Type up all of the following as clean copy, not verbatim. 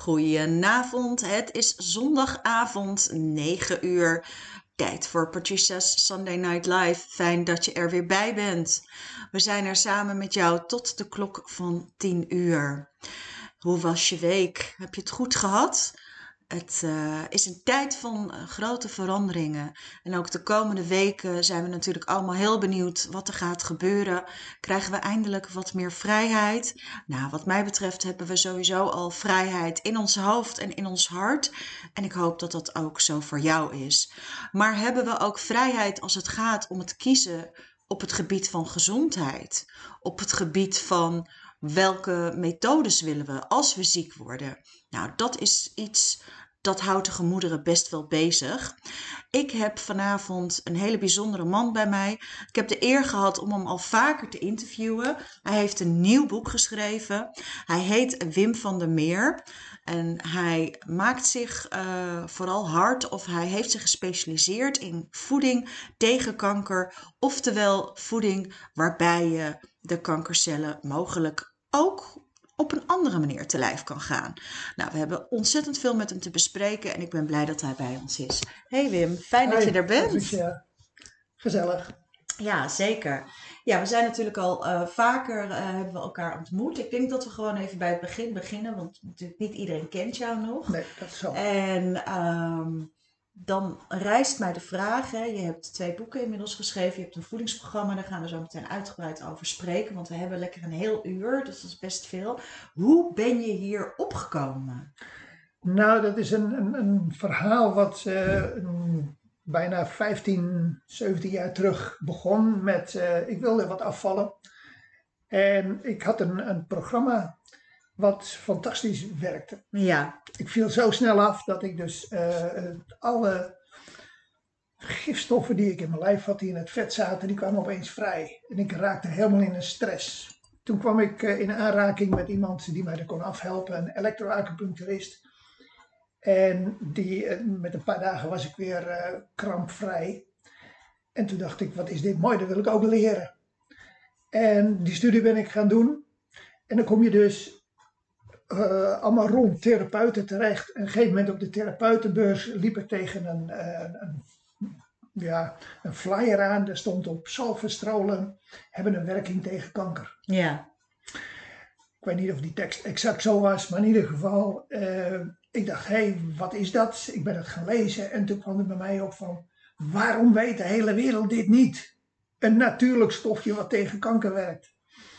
Goedenavond, het is zondagavond, 9 uur. Tijd voor Patricia's Sunday Night Live. Fijn dat je er weer bij bent. We zijn er samen met jou tot de klok van 10 uur. Hoe was je week? Heb je het goed gehad? Het is een tijd van grote veranderingen. En ook de komende weken zijn we natuurlijk allemaal heel benieuwd wat er gaat gebeuren. Krijgen we eindelijk wat meer vrijheid? Nou, wat mij betreft hebben we sowieso al vrijheid in ons hoofd en in ons hart. En ik hoop dat dat ook zo voor jou is. Maar hebben we ook vrijheid als het gaat om het kiezen op het gebied van gezondheid? Op het gebied van welke methodes willen we als we ziek worden? Nou, dat is iets dat houdt de gemoederen best wel bezig. Ik heb vanavond een hele bijzondere man bij mij. Ik heb de eer gehad om hem al vaker te interviewen. Hij heeft een nieuw boek geschreven. Hij heet Wim van der Meer. En hij maakt zich vooral hard, of hij heeft zich gespecialiseerd in voeding tegen kanker. Oftewel voeding waarbij je de kankercellen mogelijk ook op een andere manier te lijf kan gaan. Nou, we hebben ontzettend veel met hem te bespreken en ik ben blij dat hij bij ons is. Hey Wim, fijn dat je er bent. Patricia. Gezellig. Ja, zeker. Ja, we zijn natuurlijk al vaker hebben we elkaar ontmoet. Ik denk dat we gewoon even bij het begin beginnen, want natuurlijk niet iedereen kent jou nog. Nee, dat is zo. En dan rijst mij de vraag, hè, je hebt 2 boeken inmiddels geschreven, je hebt een voedingsprogramma, daar gaan we zo meteen uitgebreid over spreken, want we hebben lekker een heel uur, dus dat is best veel. Hoe ben je hier opgekomen? Nou, dat is een verhaal wat bijna 15, 17 jaar terug begon met, ik wilde wat afvallen. En ik had een programma wat fantastisch werkte. Ja. Ik viel zo snel af dat ik dus alle gifstoffen die ik in mijn lijf had, die in het vet zaten, die kwamen opeens vrij. En ik raakte helemaal in een stress. Toen kwam ik in aanraking met iemand die mij er kon afhelpen, een elektroacupuncturist. En met een paar dagen was ik weer krampvrij. En toen dacht ik, wat is dit mooi, dat wil ik ook leren. En die studie ben ik gaan doen. En dan kom je dus allemaal rond therapeuten terecht. En op een gegeven moment op de therapeutenbeurs liep ik tegen een flyer aan. Daar stond op: zalfestrolen hebben een werking tegen kanker. Ja. Ik weet niet of die tekst exact zo was, maar in ieder geval, ik dacht, hé, wat is dat? Ik ben het gaan lezen en toen kwam het bij mij op van, waarom weet de hele wereld dit niet? Een natuurlijk stofje wat tegen kanker werkt.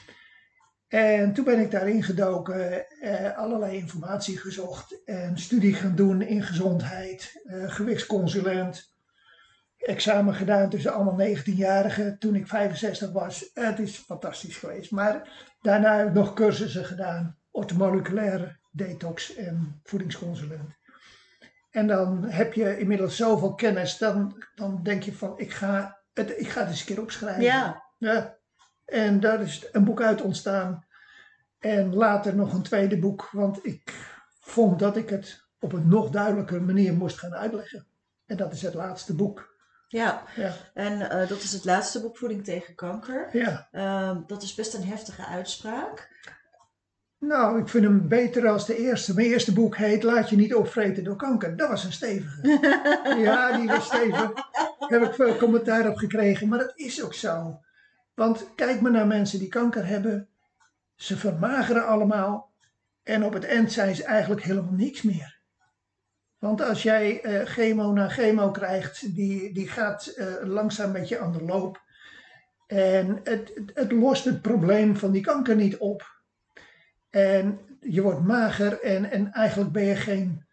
En toen ben ik daarin gedoken, allerlei informatie gezocht en studie gaan doen in gezondheid, gewichtsconsulent. Examen gedaan tussen allemaal 19-jarigen toen ik 65 was. Het is fantastisch geweest. Maar daarna heb ik nog cursussen gedaan. Orthomoleculaire detox en voedingsconsulent. En dan heb je inmiddels zoveel kennis. Dan denk je van, ik ga het eens een keer opschrijven. Ja. En daar is een boek uit ontstaan. En later nog een tweede boek. Want ik vond dat ik het op een nog duidelijker manier moest gaan uitleggen. En dat is het laatste boek. Ja, Ja. En dat is het laatste boek, Voeding tegen Kanker. Ja. Dat is best een heftige uitspraak. Nou, ik vind hem beter als de eerste. Mijn eerste boek heet Laat je niet opvreten door kanker. Dat was een stevige. Ja, die was stevig. Daar heb ik veel commentaar op gekregen. Maar dat is ook zo. Want kijk maar naar mensen die kanker hebben. Ze vermageren allemaal. En op het eind zijn ze eigenlijk helemaal niks meer. Want als jij chemo na chemo krijgt, die gaat langzaam met je aan de loop. En het lost het probleem van die kanker niet op. En je wordt mager en eigenlijk ben je geen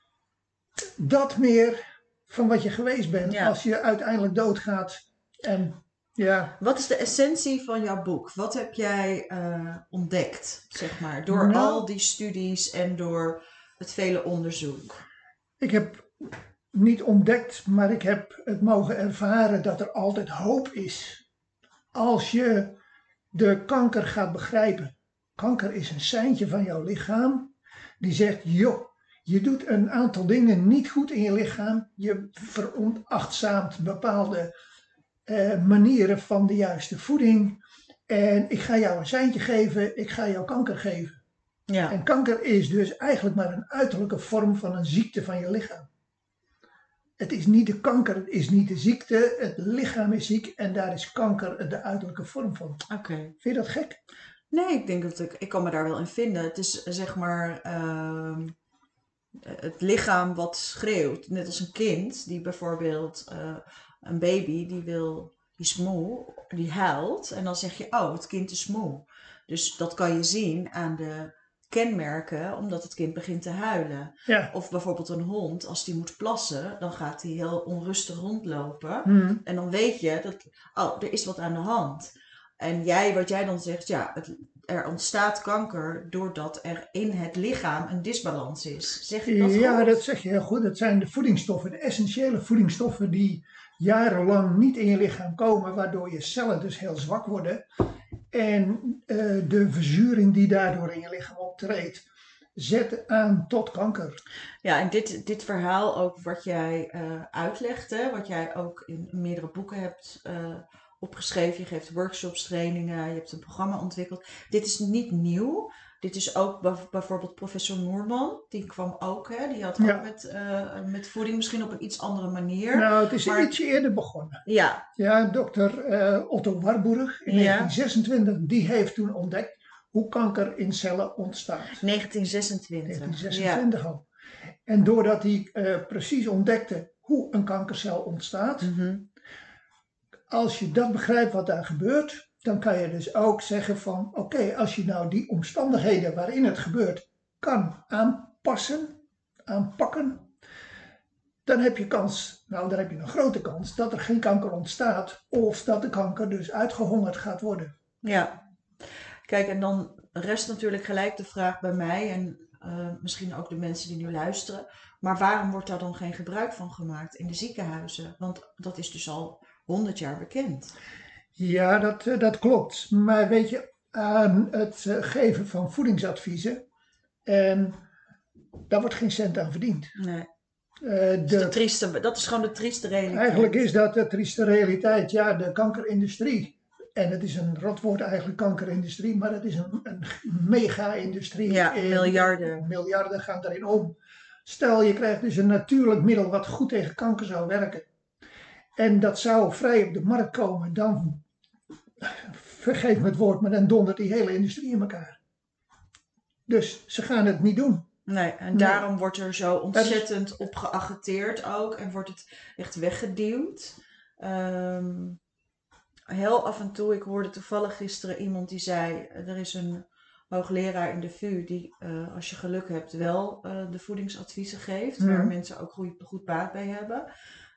dat meer van wat je geweest bent als je uiteindelijk doodgaat. En, ja. Wat is de essentie van jouw boek? Wat heb jij ontdekt, zeg maar, door al die studies en door het vele onderzoek? Ik heb niet ontdekt, maar ik heb het mogen ervaren dat er altijd hoop is. Als je de kanker gaat begrijpen. Kanker is een seintje van jouw lichaam die zegt, joh, je doet een aantal dingen niet goed in je lichaam. Je veronachtzaamt bepaalde manieren van de juiste voeding. En ik ga jou een seintje geven, ik ga jou kanker geven. Ja, En kanker is dus eigenlijk maar een uiterlijke vorm van een ziekte van je lichaam. Het is niet de kanker, het is niet de ziekte, het lichaam is ziek en daar is kanker de uiterlijke vorm van. oké. Vind je dat gek? Nee, ik denk dat ik kan me daar wel in vinden. Het is zeg maar het lichaam wat schreeuwt. Net als een kind die bijvoorbeeld een baby die is moe, die huilt. En dan zeg je, oh, het kind is moe. Dus dat kan je zien aan de kenmerken, omdat het kind begint te huilen. Ja. Of bijvoorbeeld een hond, als die moet plassen, dan gaat hij heel onrustig rondlopen. En dan weet je dat, oh, er is wat aan de hand. En wat jij dan zegt, ja, er ontstaat kanker doordat er in het lichaam een disbalans is. Zeg ik dat goed? Ja, dat zeg je heel goed. Dat zijn de voedingsstoffen, de essentiële voedingsstoffen die jarenlang niet in je lichaam komen, waardoor je cellen dus heel zwak worden. En de verzuring die daardoor in je lichaam optreedt, zet aan tot kanker. Ja, en dit verhaal ook wat jij uitlegt, hè, wat jij ook in meerdere boeken hebt opgeschreven. Je geeft workshops, trainingen, je hebt een programma ontwikkeld. Dit is niet nieuw. Dit is ook bijvoorbeeld professor Noorman. Die kwam ook, hè, die had Ja. ook met voeding misschien op een iets andere manier. Nou, het is Maar- ietsje eerder begonnen. Ja, Ja, dokter Otto Warburg in Ja. 1926, die heeft toen ontdekt hoe kanker in cellen ontstaat. 1926. 1926 al. En doordat hij precies ontdekte hoe een kankercel ontstaat, Ja. Mhm. als je dat begrijpt wat daar gebeurt, dan kan je dus ook zeggen van oké, als je nou die omstandigheden waarin het gebeurt kan aanpakken, dan heb je dan heb je een grote kans dat er geen kanker ontstaat of dat de kanker dus uitgehongerd gaat worden. Ja, kijk, en dan rest natuurlijk gelijk de vraag bij mij en misschien ook de mensen die nu luisteren. Maar waarom wordt daar dan geen gebruik van gemaakt in de ziekenhuizen? Want dat is dus al 100 jaar bekend. Ja, dat klopt. Maar weet je, aan het geven van voedingsadviezen, daar wordt geen cent aan verdiend. Nee, De dat is gewoon de trieste realiteit. Eigenlijk is dat de trieste realiteit. Ja, de kankerindustrie. En het is een rotwoord eigenlijk, kankerindustrie, maar het is een mega-industrie. Ja, En miljarden. Miljarden gaan daarin om. Stel, je krijgt dus een natuurlijk middel wat goed tegen kanker zou werken. En dat zou vrij op de markt komen, dan, vergeef me het woord, maar dan dondert die hele industrie in elkaar. Dus ze gaan het niet doen. Nee, en daarom wordt er zo ontzettend op geagiteerd ook en wordt het echt weggeduwd. Heel af en toe, ik hoorde toevallig gisteren iemand die zei, er is een hoogleraar in de VU die, als je geluk hebt, wel de voedingsadviezen geeft, waar mensen ook goed baat bij hebben.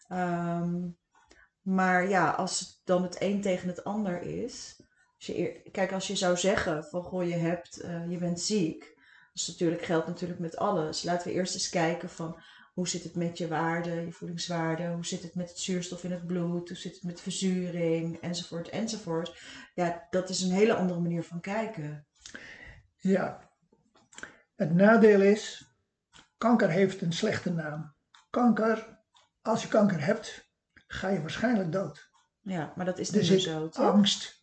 Maar ja, als het dan het een tegen het ander is, kijk, als je zou zeggen van, goh, je bent ziek, geldt natuurlijk met alles. Laten we eerst eens kijken van, hoe zit het met je waarde, je voedingswaarde? Hoe zit het met het zuurstof in het bloed? Hoe zit het met verzuring? Enzovoort, enzovoort. Ja, dat is een hele andere manier van kijken. Ja, het nadeel is, kanker heeft een slechte naam. Als je kanker hebt, ga je waarschijnlijk dood. Ja, maar dat is Dus niet is meer dood. angst.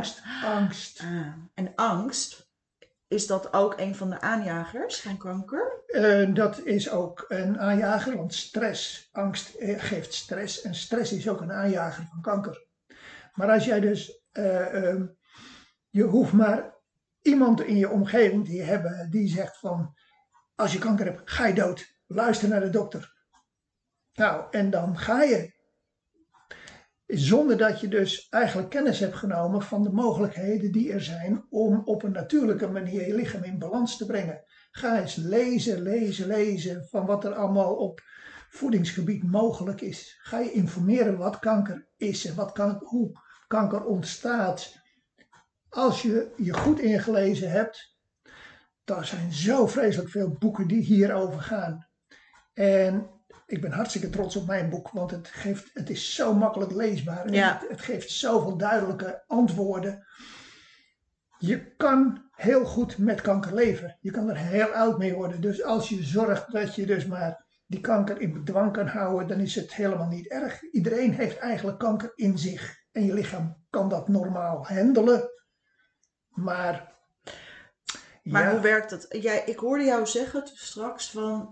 En angst, is dat ook een van de aanjagers van kanker? Dat is ook een aanjager, want angst geeft stress en stress is ook een aanjager van kanker. Maar als jij dus, je hoeft maar iemand in je omgeving te hebben die zegt van, als je kanker hebt, ga je dood, luister naar de dokter. Nou, en dan ga je. Zonder dat je dus eigenlijk kennis hebt genomen van de mogelijkheden die er zijn om op een natuurlijke manier je lichaam in balans te brengen. Ga eens lezen van wat er allemaal op voedingsgebied mogelijk is. Ga je informeren wat kanker is en hoe kanker ontstaat. Als je je goed ingelezen hebt, er zijn zo vreselijk veel boeken die hierover gaan. En ik ben hartstikke trots op mijn boek, want het is zo makkelijk leesbaar. Ja. Het geeft zoveel duidelijke antwoorden. Je kan heel goed met kanker leven. Je kan er heel oud mee worden. Dus als je zorgt dat je dus maar die kanker in bedwang kan houden, dan is het helemaal niet erg. Iedereen heeft eigenlijk kanker in zich. En je lichaam kan dat normaal handelen. Maar Maar Ja, hoe werkt dat? Ik hoorde jou zeggen straks van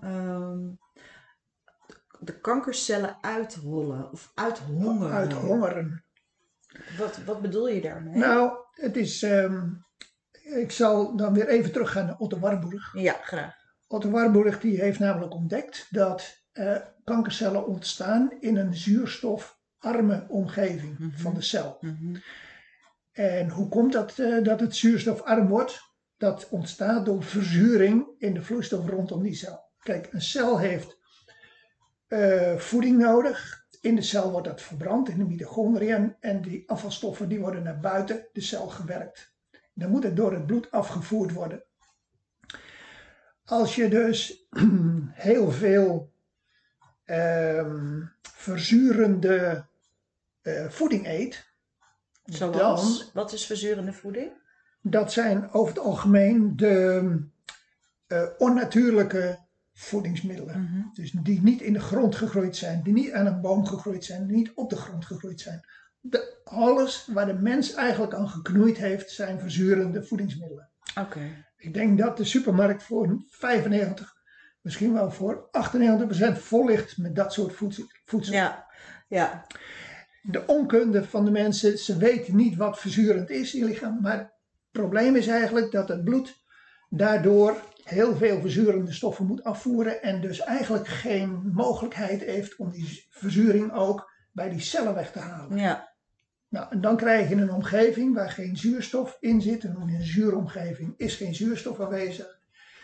de kankercellen uithollen of uit uithongeren. hongeren. Wat bedoel je daarmee? Nou, het is, ik zal dan weer even teruggaan naar Otto Warburg. Ja, graag. Otto Warburg die heeft namelijk ontdekt dat kankercellen ontstaan in een zuurstofarme omgeving van de cel. Mhm. En hoe komt dat dat het zuurstofarm wordt? Dat ontstaat door verzuring in de vloeistof rondom die cel. Kijk, een cel heeft voeding nodig. In de cel wordt dat verbrand in de mitochondriën en die afvalstoffen die worden naar buiten de cel gewerkt. Dan moet het door het bloed afgevoerd worden. Als je dus heel veel verzurende voeding eet, Zoals? Wat is verzurende voeding? dat zijn over het algemeen de onnatuurlijke voedingsmiddelen. Dus die niet in de grond gegroeid zijn, die niet aan een boom gegroeid zijn, die niet op de grond gegroeid zijn. Alles waar de mens eigenlijk aan geknoeid heeft, zijn verzurende voedingsmiddelen. Oké. Ik denk dat de supermarkt voor 95, misschien wel voor 98% vol ligt met dat soort voedsel. Ja. De onkunde van de mensen, ze weten niet wat verzurend is in je lichaam. Maar het probleem is eigenlijk dat het bloed daardoor heel veel verzurende stoffen moet afvoeren. En dus eigenlijk geen mogelijkheid heeft om die verzuring ook bij die cellen weg te halen. Ja. Nou, en dan krijg je een omgeving waar geen zuurstof in zit. En in een zuuromgeving is geen zuurstof aanwezig.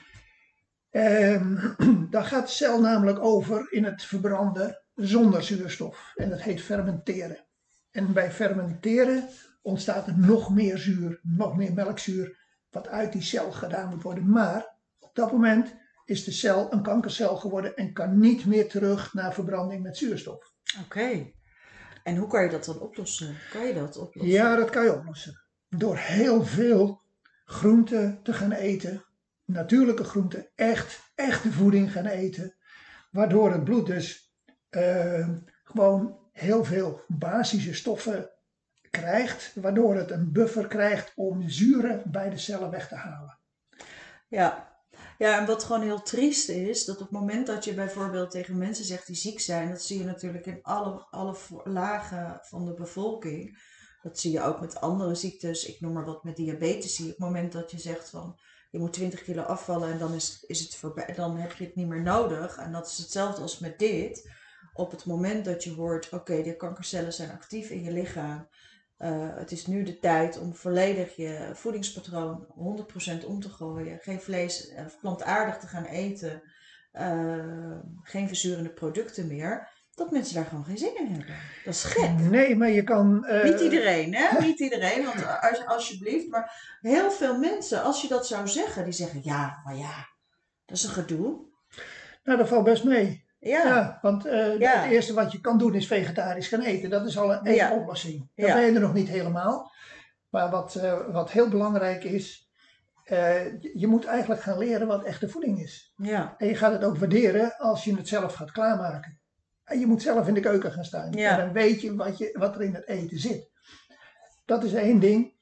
Dan gaat de cel namelijk over in het verbranden zonder zuurstof. En dat heet fermenteren. En bij fermenteren ontstaat er nog meer zuur, nog meer melkzuur, wat uit die cel gedaan moet worden. Maar op dat moment is de cel een kankercel geworden en kan niet meer terug naar verbranding met zuurstof. Oké. En hoe kan je dat dan oplossen? Kan je dat oplossen? Ja, dat kan je oplossen. Door heel veel groenten te gaan eten. Natuurlijke groenten, echte voeding gaan eten. Waardoor het bloed dus gewoon heel veel basische stoffen krijgt. Waardoor het een buffer krijgt om zuren bij de cellen weg te halen. Ja. Ja, en wat gewoon heel triest is, dat op het moment dat je bijvoorbeeld tegen mensen zegt die ziek zijn, dat zie je natuurlijk in alle lagen van de bevolking. Dat zie je ook met andere ziektes. Ik noem maar wat, met diabetes zie je op het moment dat je zegt van je moet 20 kilo afvallen en dan is het voorbij, dan heb je het niet meer nodig. En dat is hetzelfde als met dit. Op het moment dat je hoort, oké, de kankercellen zijn actief in je lichaam. Het is nu de tijd om volledig je voedingspatroon 100% om te gooien. Geen vlees of plantaardig te gaan eten. Geen verzurende producten meer. Dat mensen daar gewoon geen zin in hebben. Dat is gek. Nee, maar je kan... Niet iedereen, hè? Niet iedereen, want alsjeblieft. Maar heel veel mensen, als je dat zou zeggen, die zeggen ja, maar ja, dat is een gedoe. Nou, dat valt best mee. Ja. Ja, want Ja. het eerste wat je kan doen is vegetarisch gaan eten. Dat is al een Ja. oplossing. Dan Ja. ben je er nog niet helemaal. Maar wat heel belangrijk is, je moet eigenlijk gaan leren wat echte voeding is. Ja. En je gaat het ook waarderen als je het zelf gaat klaarmaken. En je moet zelf in de keuken gaan staan. Ja. En dan weet je wat er in het eten zit. Dat is één ding.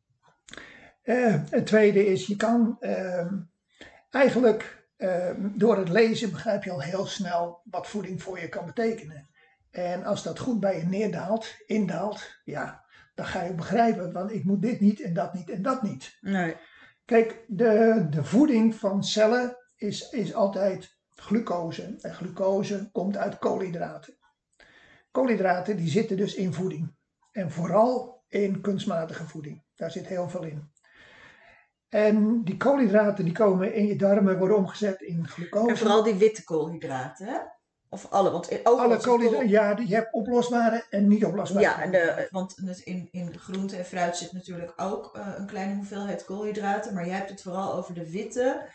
Het tweede is, je kan eigenlijk door het lezen begrijp je al heel snel wat voeding voor je kan betekenen. En als dat goed bij je indaalt, ja, dan ga je begrijpen, want ik moet dit niet en dat niet en dat niet. Nee. Kijk, de voeding van cellen is altijd glucose. En glucose komt uit koolhydraten. Koolhydraten die zitten dus in voeding. En vooral in kunstmatige voeding. Daar zit heel veel in. En die koolhydraten die komen in je darmen, worden omgezet in glucose. En vooral die witte koolhydraten, hè? Of alle, want ook alle koolhydraten, ja, je hebt oplosbare en niet oplosbare. Ja, want in groente en fruit zit natuurlijk ook een kleine hoeveelheid koolhydraten. Maar jij hebt het vooral over de witte,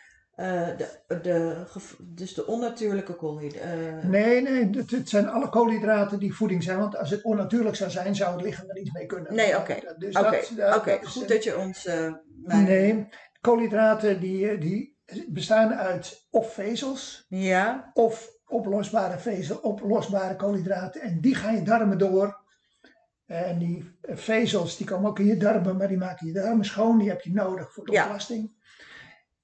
dus de onnatuurlijke koolhydraten. Nee, het zijn alle koolhydraten die voeding zijn. Want als het onnatuurlijk zou zijn, zou het lichaam er niet mee kunnen. Nee, oké. Dus Goed dat je ons... Nee, koolhydraten die bestaan uit of vezels, ja, of oplosbare koolhydraten. En die gaan je darmen door. En die vezels die komen ook in je darmen, maar die maken je darmen schoon. Die heb je nodig voor de ontlasting.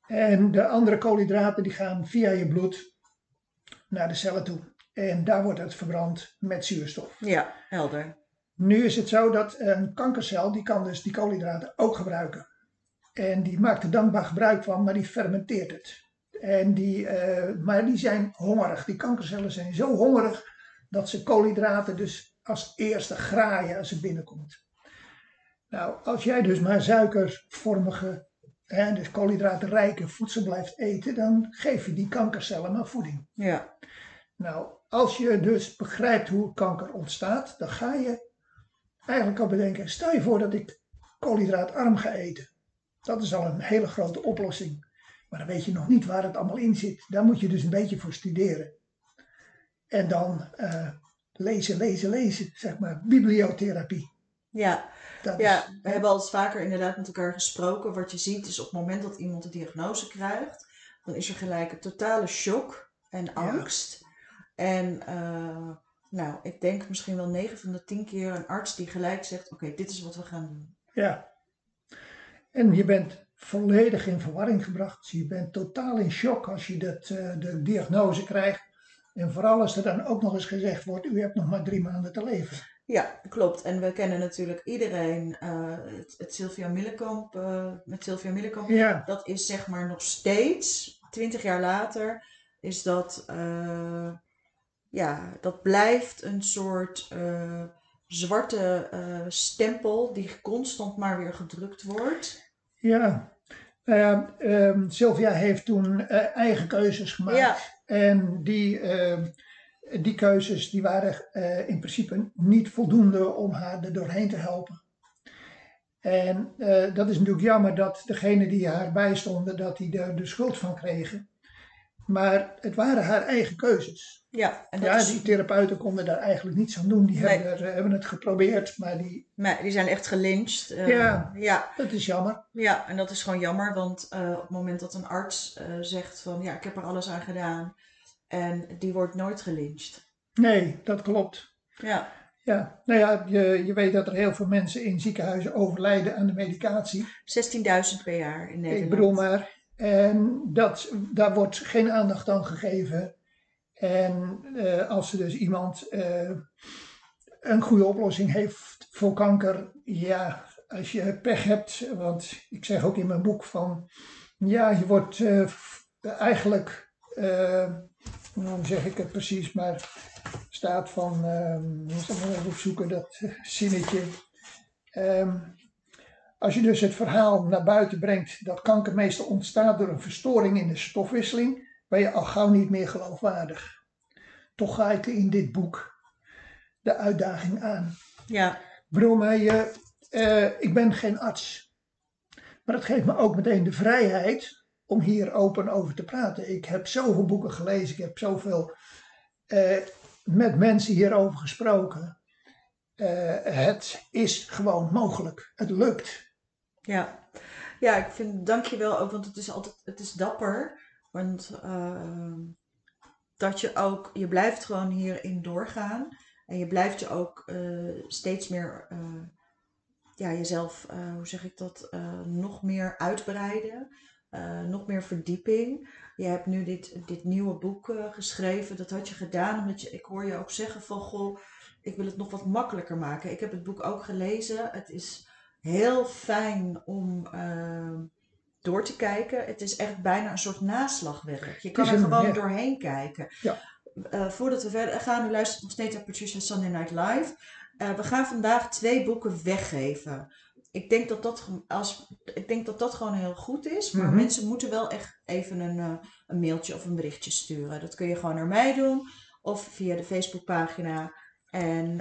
En de andere koolhydraten die gaan via je bloed naar de cellen toe. En daar wordt het verbrand met zuurstof. Ja, helder. Nu is het zo dat een kankercel, die kan dus die koolhydraten ook gebruiken. En die maakt er dankbaar gebruik van, maar die fermenteert het. En maar die zijn hongerig. Die kankercellen zijn zo hongerig dat ze koolhydraten dus als eerste graaien als het binnenkomt. Nou, als jij dus maar suikervormige, dus koolhydratenrijke voedsel blijft eten, dan geef je die kankercellen maar voeding. Ja. Nou, als je dus begrijpt hoe kanker ontstaat, dan ga je eigenlijk al bedenken, stel je voor dat ik koolhydraatarm ga eten. Dat is al een hele grote oplossing. Maar dan weet je nog niet waar het allemaal in zit. Daar moet je dus een beetje voor studeren. En dan lezen, zeg maar, bibliotherapie. Ja, Dat ja, is, we hebben al eens vaker inderdaad met elkaar gesproken. Wat je ziet is op het moment dat iemand de diagnose krijgt, dan is er gelijk een totale shock en angst. En nou, ik denk misschien wel 9 van de 10 keer een arts die gelijk zegt, oké, dit is wat we gaan doen. Ja. En je bent volledig in verwarring gebracht. Dus je bent totaal in shock als je de diagnose krijgt. En vooral als er dan ook nog eens gezegd wordt, u hebt nog maar 3 maanden te leven. Ja, klopt. En we kennen natuurlijk iedereen het Sylvia Millikamp, met Sylvia Millikamp. Ja. Dat is zeg maar nog steeds, 20 jaar later, is dat, ja, dat blijft een soort zwarte stempel die constant maar weer gedrukt wordt. Ja. Sylvia heeft toen eigen keuzes gemaakt. Ja. En die keuzes die waren in principe niet voldoende om haar er doorheen te helpen. En dat is natuurlijk jammer dat degene die haar bijstonden, dat die er de schuld van kregen. Maar het waren haar eigen keuzes. Ja, en die therapeuten konden daar eigenlijk niets aan doen. Die hebben het geprobeerd, maar die zijn echt gelyncht. Ja, dat is jammer. Ja, en dat is gewoon jammer, want op het moment dat een arts zegt van ja, ik heb er alles aan gedaan en die wordt nooit gelyncht. Nee, dat klopt. Ja. Ja, nou ja, je weet dat er heel veel mensen in ziekenhuizen overlijden aan de medicatie. 16.000 per jaar in Nederland. Ik bedoel maar. En daar wordt geen aandacht aan gegeven. En als er dus iemand een goede oplossing heeft voor kanker, ja, als je pech hebt, want ik zeg ook in mijn boek van, ja, je wordt eigenlijk, hoe zeg ik het precies, maar staat van, ik moet dat maar even opzoeken, dat zinnetje. Als je dus het verhaal naar buiten brengt dat kanker meestal ontstaat door een verstoring in de stofwisseling, ben je al gauw niet meer geloofwaardig. Toch ga ik in dit boek de uitdaging aan. Ja. Bro, ik ben geen arts. Maar dat geeft me ook meteen de vrijheid om hier open over te praten. Ik heb zoveel boeken gelezen, ik heb zoveel met mensen hierover gesproken. Het is gewoon mogelijk. Het lukt. Ja, ja, ik vind, dankjewel ook, want het is dapper. Want dat je blijft gewoon hierin doorgaan. En je blijft je ook steeds meer, jezelf, hoe zeg ik dat, nog meer uitbreiden. Nog meer verdieping. Je hebt nu dit nieuwe boek geschreven. Dat had je gedaan omdat ik hoor je ook zeggen van, goh, ik wil het nog wat makkelijker maken. Ik heb het boek ook gelezen. Het is heel fijn om door te kijken. Het is echt bijna een soort naslagwerk. Je kan er gewoon doorheen kijken. Ja. Voordat we verder gaan, u luistert nog steeds naar Patricia's Sunday Night Live. We gaan vandaag 2 boeken weggeven. Ik denk dat dat gewoon heel goed is. Maar mensen moeten wel echt even een mailtje of een berichtje sturen. Dat kun je gewoon naar mij doen. Of via de Facebookpagina. En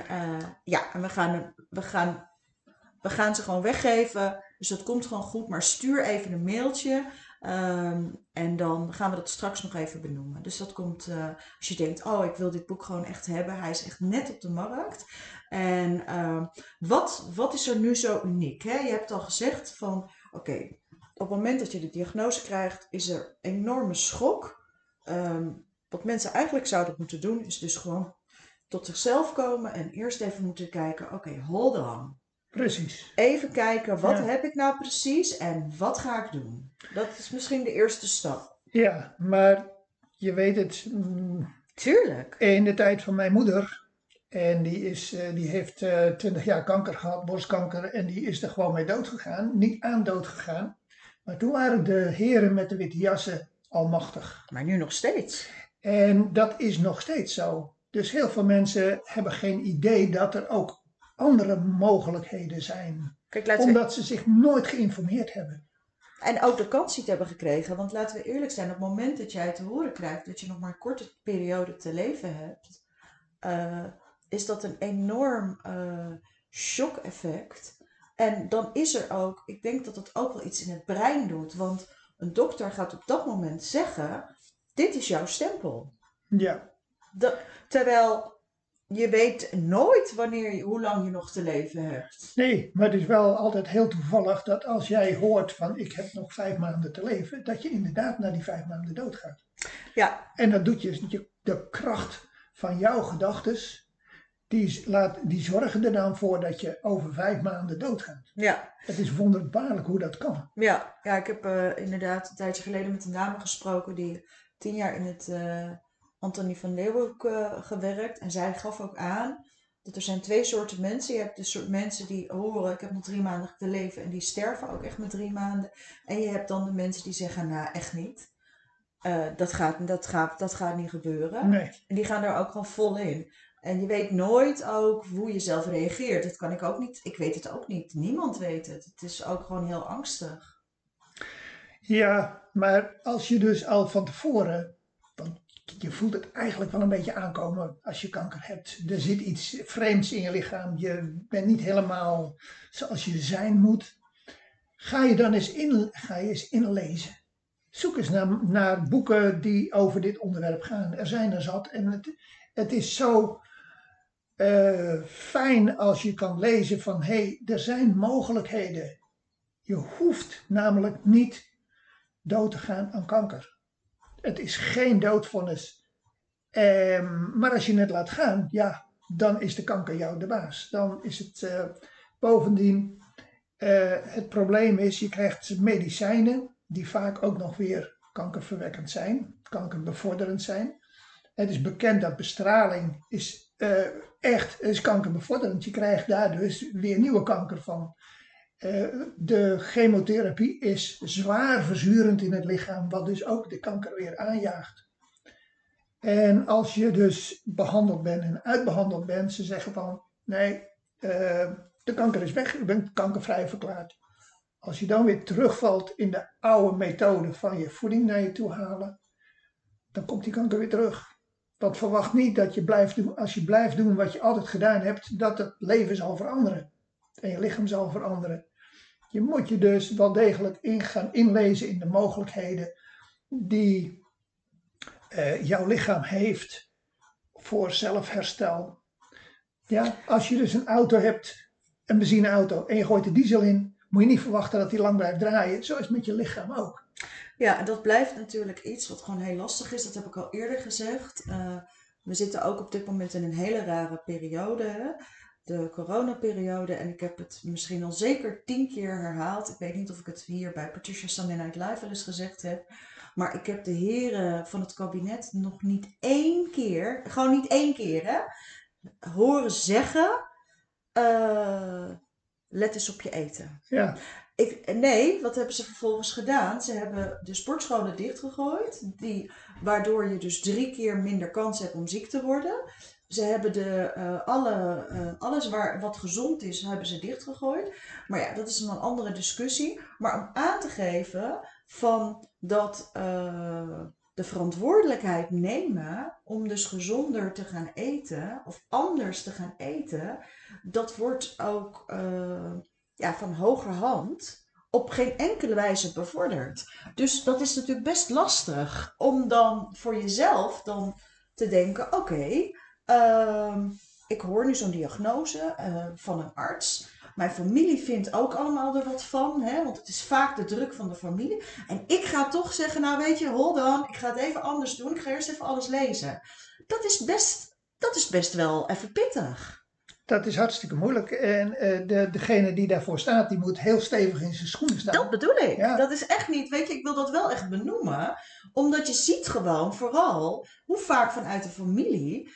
we gaan ze gewoon weggeven. Dus dat komt gewoon goed. Maar stuur even een mailtje. En dan gaan we dat straks nog even benoemen. Dus dat komt als je denkt, oh, ik wil dit boek gewoon echt hebben. Hij is echt net op de markt. En wat is er nu zo uniek? Hè? Je hebt al gezegd van, oké, op het moment dat je de diagnose krijgt, is er een enorme schok. Wat mensen eigenlijk zouden moeten doen, is dus gewoon tot zichzelf komen en eerst even moeten kijken, oké, hold on. Precies. Even kijken, wat Ja. heb ik nou precies en wat ga ik doen? Dat is misschien de eerste stap. Ja, maar je weet het, Tuurlijk. in de tijd van mijn moeder, en die heeft 20 jaar kanker gehad, borstkanker, en die is er gewoon mee dood gegaan. Niet aan dood gegaan. Maar toen waren de heren met de witte jassen almachtig. Maar nu nog steeds. En dat is nog steeds zo. Dus heel veel mensen hebben geen idee dat er ook andere mogelijkheden zijn. Kijk, laten we... Omdat ze zich nooit geïnformeerd hebben. En ook de kans niet hebben gekregen. Want laten we eerlijk zijn, op het moment dat jij te horen krijgt dat je nog maar een korte periode te leven hebt, is dat een enorm shock-effect. En dan is er ook, ik denk dat het ook wel iets in het brein doet. Want een dokter gaat op dat moment zeggen, dit is jouw stempel. Ja, Terwijl je weet nooit hoe lang je nog te leven hebt. nee, maar het is wel altijd heel toevallig dat als jij hoort van ik heb nog 5 maanden te leven, dat je inderdaad na die 5 maanden doodgaat. Ja, En dat doet de kracht van jouw gedachtes, die zorgen er dan voor dat je over 5 maanden doodgaat. ja. Het is wonderbaarlijk hoe dat kan. Ja, ik heb inderdaad een tijdje geleden met een dame gesproken die 10 jaar in het Antonie van Leeuwenhoek gewerkt. En zij gaf ook aan dat er zijn 2 soorten mensen. Je hebt de soort mensen die horen, ik heb nog 3 maanden te leven en die sterven ook echt met 3 maanden. En je hebt dan de mensen die zeggen, nou echt niet. Dat gaat niet gebeuren. Nee. En die gaan er ook gewoon vol in. En je weet nooit ook hoe je zelf reageert. Dat kan ik ook niet. Ik weet het ook niet. Niemand weet het. Het is ook gewoon heel angstig. Ja, maar als je dus al van tevoren, want je voelt het eigenlijk wel een beetje aankomen als je kanker hebt. Er zit iets vreemds in je lichaam. Je bent niet helemaal zoals je zijn moet. Ga je eens inlezen. Zoek eens naar boeken die over dit onderwerp gaan. Er zijn er zat. En het is zo fijn als je kan lezen van hé, er zijn mogelijkheden. Je hoeft namelijk niet dood te gaan aan kanker. Het is geen doodvonnis. Maar als je het laat gaan, ja, dan is de kanker jou de baas. Dan is het bovendien, het probleem is, je krijgt medicijnen die vaak ook nog weer kankerverwekkend zijn, kankerbevorderend zijn. Het is bekend dat bestraling is kankerbevorderend. Je krijgt daar dus weer nieuwe kanker van. De chemotherapie is zwaar verzurend in het lichaam, wat dus ook de kanker weer aanjaagt. En als je dus behandeld bent en uitbehandeld bent, ze zeggen van nee, de kanker is weg, u bent kankervrij verklaard. Als je dan weer terugvalt in de oude methode van je voeding naar je toe halen, dan komt die kanker weer terug. Want verwacht niet dat je blijft doen, als je blijft doen wat je altijd gedaan hebt, dat het leven zal veranderen. En je lichaam zal veranderen. Je moet je dus wel degelijk gaan inlezen in de mogelijkheden die jouw lichaam heeft voor zelfherstel. Ja, als je dus een auto hebt, een benzineauto, en je gooit de diesel in, moet je niet verwachten dat die lang blijft draaien. Zo is het met je lichaam ook. Ja, en dat blijft natuurlijk iets wat gewoon heel lastig is. Dat heb ik al eerder gezegd. We zitten ook op dit moment in een hele rare periode. Hè? De coronaperiode. En ik heb het misschien al zeker 10 keer herhaald. Ik weet niet of ik het hier bij Patricia Sunday Night Live wel eens gezegd heb. Maar ik heb de heren van het kabinet nog niet 1 keer, gewoon niet 1 keer, hè, horen zeggen, let eens op je eten. Ja. Nee, wat hebben ze vervolgens gedaan? Ze hebben de sportscholen dichtgegooid, waardoor je dus 3 keer minder kans hebt om ziek te worden. Ze hebben alles wat gezond is, hebben ze dichtgegooid. Maar ja, dat is een andere discussie. Maar om aan te geven van dat de verantwoordelijkheid nemen om dus gezonder te gaan eten of anders te gaan eten, dat wordt ook van hogerhand op geen enkele wijze bevorderd. Dus dat is natuurlijk best lastig om dan voor jezelf dan te denken, oké, ik hoor nu zo'n diagnose van een arts. Mijn familie vindt ook allemaal er wat van, hè? Want het is vaak de druk van de familie. En ik ga toch zeggen, nou weet je, hold on, ik ga het even anders doen. Ik ga eerst even alles lezen. Dat is best wel even pittig. Dat is hartstikke moeilijk. En degene die daarvoor staat, die moet heel stevig in zijn schoenen staan. Dat bedoel ik. Ja. Dat is echt niet, weet je, ik wil dat wel echt benoemen. Omdat je ziet gewoon vooral hoe vaak vanuit de familie.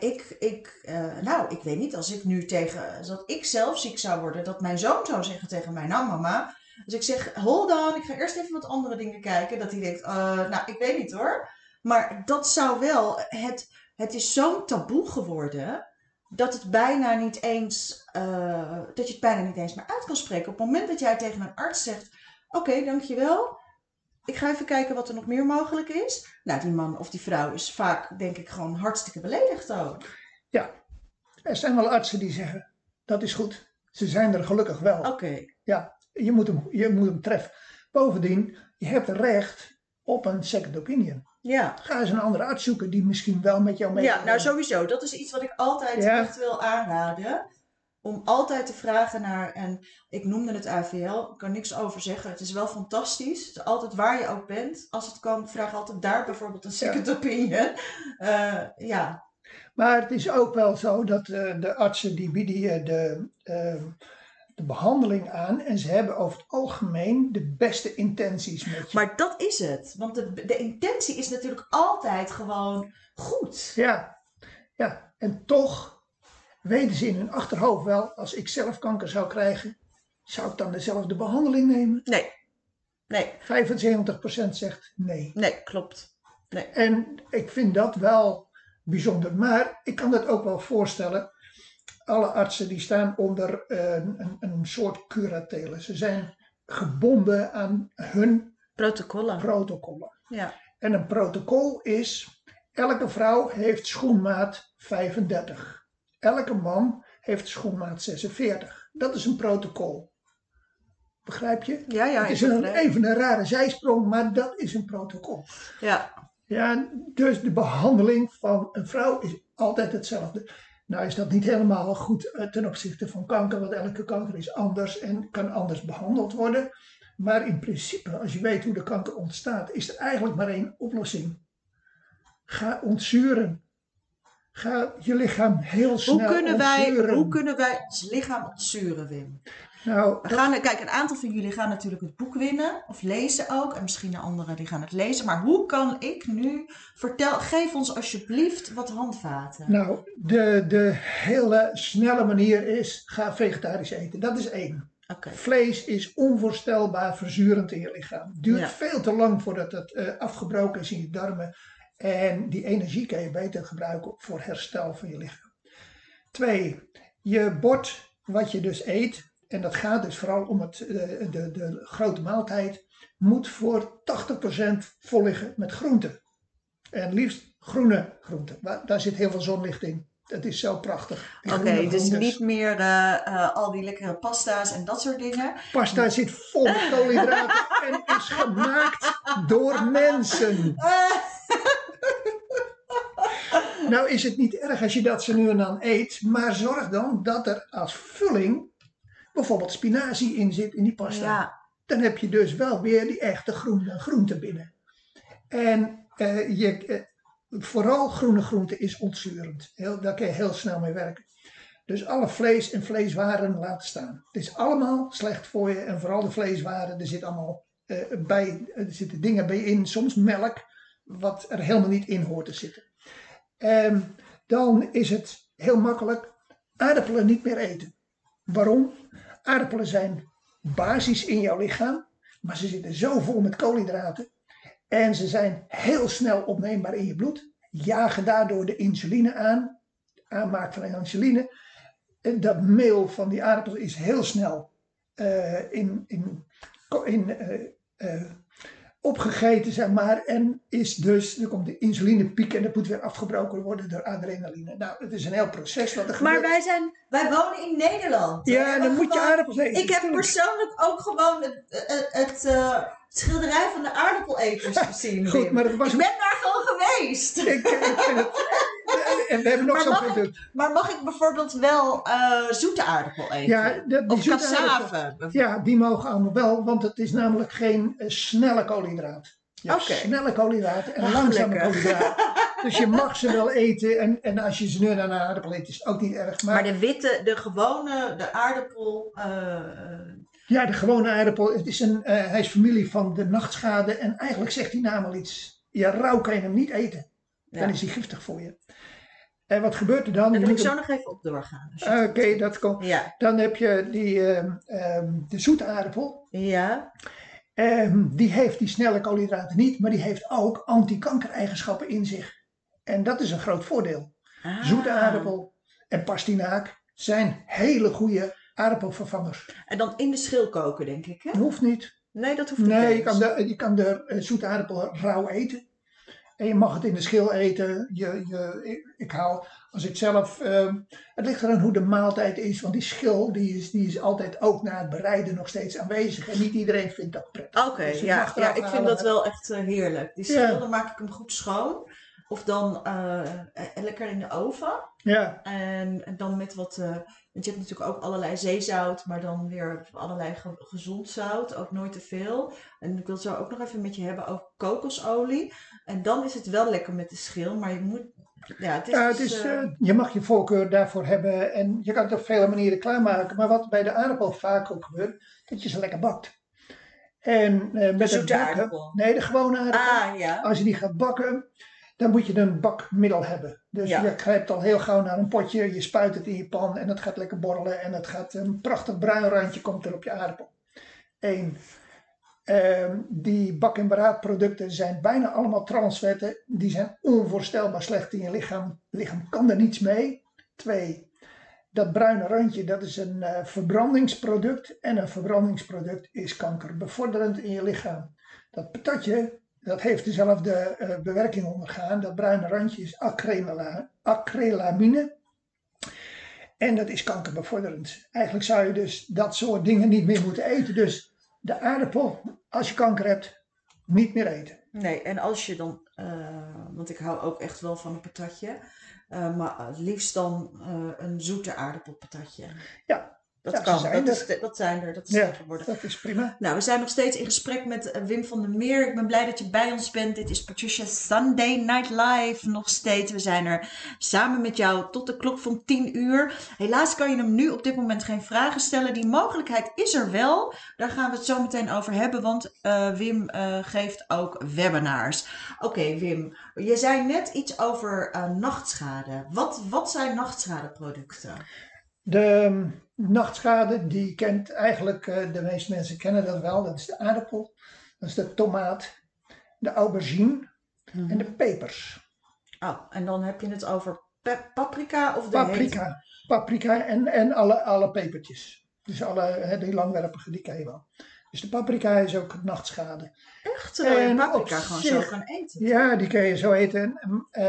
Ik weet niet, als ik nu dat ik zelf ziek zou worden, dat mijn zoon zou zeggen tegen mij, nou mama. Als ik zeg, hold on, ik ga eerst even wat andere dingen kijken. Dat hij denkt, ik weet niet hoor. Maar dat zou wel, het is zo'n taboe geworden. Dat het bijna niet eens, dat je het bijna niet eens meer uit kan spreken. Op het moment dat jij tegen een arts zegt, oké, dankjewel. Ik ga even kijken wat er nog meer mogelijk is. Nou, die man of die vrouw is vaak, denk ik, gewoon hartstikke beledigd ook. Ja, er zijn wel artsen die zeggen, dat is goed. Ze zijn er gelukkig wel. Oké. Ja, je moet hem treffen. Bovendien, je hebt recht op een second opinion. Ja. Ga eens een andere arts zoeken die misschien wel met jou mee Ja, kan nou doen. sowieso. Dat is iets wat ik altijd echt wil aanraden. Om altijd te vragen naar, en ik noemde het AVL, ik kan niks over zeggen. Het is wel fantastisch. Het is altijd waar je ook bent. Als het kan, vraag altijd daar bijvoorbeeld een second opinion. Ja. Maar het is ook wel zo dat de artsen die bieden je de behandeling aan. En ze hebben over het algemeen de beste intenties met je. Maar dat is het. Want de intentie is natuurlijk altijd gewoon goed. Ja. En toch weten ze in hun achterhoofd wel, als ik zelf kanker zou krijgen, zou ik dan dezelfde behandeling nemen? Nee. 75% zegt nee. Nee, klopt. Nee. En ik vind dat wel bijzonder. Maar ik kan dat ook wel voorstellen. Alle artsen die staan onder een soort curatele. Ze zijn gebonden aan hun protocollen. Ja. En een protocol is, elke vrouw heeft schoenmaat 35. Elke man heeft schoenmaat 46. Dat is een protocol. Begrijp je? Ja, het is even een rare zijsprong, maar dat is een protocol. Ja. Ja, dus de behandeling van een vrouw is altijd hetzelfde. Nou is dat niet helemaal goed ten opzichte van kanker, want elke kanker is anders en kan anders behandeld worden. Maar in principe, als je weet hoe de kanker ontstaat, is er eigenlijk maar één oplossing. Ga ontzuren. Ga je lichaam heel snel ontzuren. Hoe kunnen wij ons lichaam ontzuren, Wim? Nou, kijk, een aantal van jullie gaan natuurlijk het boek winnen, of lezen ook. En misschien de anderen die gaan het lezen. Maar hoe kan ik nu, geef ons alsjeblieft wat handvaten. Nou, de hele snelle manier is, ga vegetarisch eten. Dat is één. Okay. Vlees is onvoorstelbaar verzurend in je lichaam. Het duurt veel te lang voordat het afgebroken is in je darmen. En die energie kan je beter gebruiken voor herstel van je lichaam. 2, je bord wat je dus eet, en dat gaat dus vooral om de grote maaltijd, moet voor 80% vol liggen met groenten. En liefst groene groenten. Daar zit heel veel zonlicht in. Het is zo prachtig. Oké, dus niet meer al die lekkere pasta's en dat soort dingen. Pasta zit vol met koolhydraten en is gemaakt door mensen. Nou is het niet erg als je dat zo nu en dan eet, maar zorg dan dat er als vulling bijvoorbeeld spinazie in zit in die pasta. Ja. Dan heb je dus wel weer die echte groente binnen. En vooral groene groente is ontzurend. Daar kun je heel snel mee werken. Dus alle vlees en vleeswaren laten staan. Het is allemaal slecht voor je en vooral de vleeswaren. Er zit allemaal er zitten dingen bij in, soms melk, wat er helemaal niet in hoort te zitten. Dan is het heel makkelijk aardappelen niet meer eten. Waarom? Aardappelen zijn basis in jouw lichaam, maar ze zitten zo vol met koolhydraten en ze zijn heel snel opneembaar in je bloed, jagen daardoor de insuline aan, aanmaak van insuline. En dat meel van die aardappel is heel snel opgegeten, zeg maar, en is dus, er komt de insulinepiek en dat moet weer afgebroken worden door adrenaline. Nou, het is een heel proces wat er gebeurt. Maar wij wonen in Nederland. Ja, dan moet je aardappels eten. Ik heb persoonlijk ook gewoon het schilderij van de aardappeleters gezien. Goed, maar ik ben daar gewoon geweest. Ik vind het, en we hebben nog zo'n product. Maar mag ik bijvoorbeeld wel zoete aardappel eten? Ja, of cassave? Ja, die mogen allemaal wel, want het is namelijk geen snelle koolhydraat. Je hebt snelle koolhydraten en langzame koolhydraten. Dus je mag ze wel eten. En als je ze nu naar een aardappel eet, is het ook niet erg. Maar de witte, de gewone, de aardappel. Ja, de gewone aardappel. Hij is familie van de nachtschade. En eigenlijk zegt die naam al iets. Ja, rauw kan je hem niet eten. Dan Ja. is hij giftig voor je. En wat gebeurt er dan? Daar Je wil ik moet zo hem- nog even op doorgaan. als je het Oké, goed vindt. dat komt. Ja. Dan heb je de zoete aardappel. Ja. Die heeft die snelle koolhydraten niet, maar die heeft ook anti-kankereigenschappen in zich. En dat is een groot voordeel. Ah. Zoete aardappel en pastinaak zijn hele goede aardappelvervangers. En dan in de schil koken, denk ik, hè? Dat hoeft niet. Nee, dat hoeft niet. Nee, eens. je kan de zoete aardappel rauw eten. En je mag het in de schil eten. Ik hou, als ik zelf, het ligt eraan hoe de maaltijd is. Want die schil die is altijd ook na het bereiden nog steeds aanwezig. En niet iedereen vindt dat prettig. Oké, Dus je ja, mag ja, eraf ik vind halen. dat wel echt heerlijk. Die schil, Ja. dan maak ik hem goed schoon. Of dan lekker in de oven. Ja, En dan met wat, want je hebt natuurlijk ook allerlei zeezout, maar dan weer allerlei gezond zout, ook nooit te veel. En ik wil het zo ook nog even met je hebben over kokosolie. En dan is het wel lekker met de schil, maar je moet, ja, het is, ja dus, je mag je voorkeur daarvoor hebben. En je kan het op vele manieren klaarmaken. Maar wat bij de aardappel vaak ook gebeurt, dat je ze lekker bakt. En met het zoete bakken, aardappel. nee, de gewone aardappel. ja. Als je die gaat bakken, dan moet je een bakmiddel hebben. Dus Ja. je grijpt al heel gauw naar een potje, je spuit het in je pan en het gaat lekker borrelen. En het gaat een prachtig bruin randje komt er op je aardappel. Eén, die bak- en braadproducten zijn bijna allemaal transvetten. Die zijn onvoorstelbaar slecht in je lichaam. Het lichaam kan er niets mee. 2, dat bruine randje, dat is een verbrandingsproduct. En een verbrandingsproduct is kankerbevorderend in je lichaam. Dat patatje, dat heeft dezelfde bewerking ondergaan. Dat bruine randje is acrylamine. En dat is kankerbevorderend. Eigenlijk zou je dus dat soort dingen niet meer moeten eten. Dus de aardappel, als je kanker hebt, niet meer eten. Nee, en als je dan, want ik hou ook echt wel van een patatje, maar het liefst dan een zoete aardappelpatatje. Ja, Dat ja, kan, ze zijn dat zijn er, dat is Ja, zeker worden. dat is prima. Nou, we zijn nog steeds in gesprek met Wim van der Meer. Ik ben blij dat je bij ons bent. Dit is Patricia's Sunday Night Live nog steeds. We zijn er samen met jou tot de klok van 10 uur. Helaas kan je hem nu op dit moment geen vragen stellen. Die mogelijkheid is er wel. Daar gaan we het zo meteen over hebben, want Wim geeft ook webinars. Oké, Wim, je zei net iets over nachtschade. Wat zijn nachtschadeproducten? De nachtschade, die kent eigenlijk, de meeste mensen kennen dat wel. Dat is de aardappel, dat is de tomaat, de aubergine en de pepers. Oh, en dan heb je het over paprika of de Paprika en alle pepertjes. Dus die langwerpige, die ken je wel. Dus de paprika is ook nachtschade. Echt? Terwijl je En paprika op gewoon zich- zo kan eten. Ja, die kun je zo eten.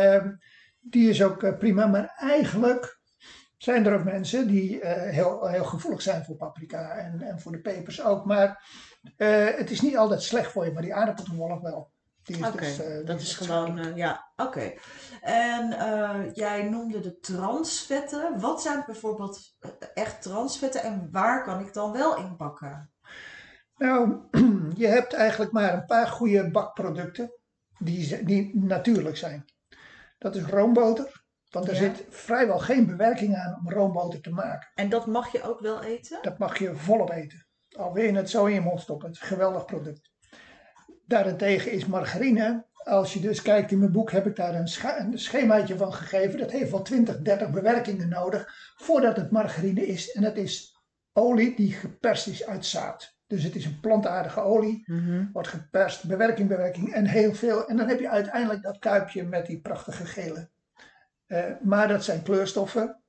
Die is ook prima, maar eigenlijk zijn er ook mensen die heel gevoelig zijn voor paprika en voor de pepers ook. Maar het is niet altijd slecht voor je, maar die aardappel toevallig wel. Die is Oké, die dat is echt gewoon, schadelijk. ja, oké. En jij noemde de transvetten. Wat zijn bijvoorbeeld echt transvetten en waar kan ik dan wel in bakken? Nou, je hebt eigenlijk maar een paar goede bakproducten die natuurlijk zijn. Dat is roomboter, want er Ja. zit vrijwel geen bewerking aan om roomboter te maken. En dat mag je ook wel eten? Dat mag je volop eten. Al wil je het zo in je mond stoppen. Het is een geweldig product. Daarentegen is margarine. Als je dus kijkt in mijn boek heb ik daar een schemaatje van gegeven. Dat heeft wel 20, 30 bewerkingen nodig voordat het margarine is. En dat is olie die geperst is uit zaad. Dus het is een plantaardige olie. Wordt geperst, bewerking en heel veel. En dan heb je uiteindelijk dat kuipje met die prachtige gele. Maar dat zijn kleurstoffen.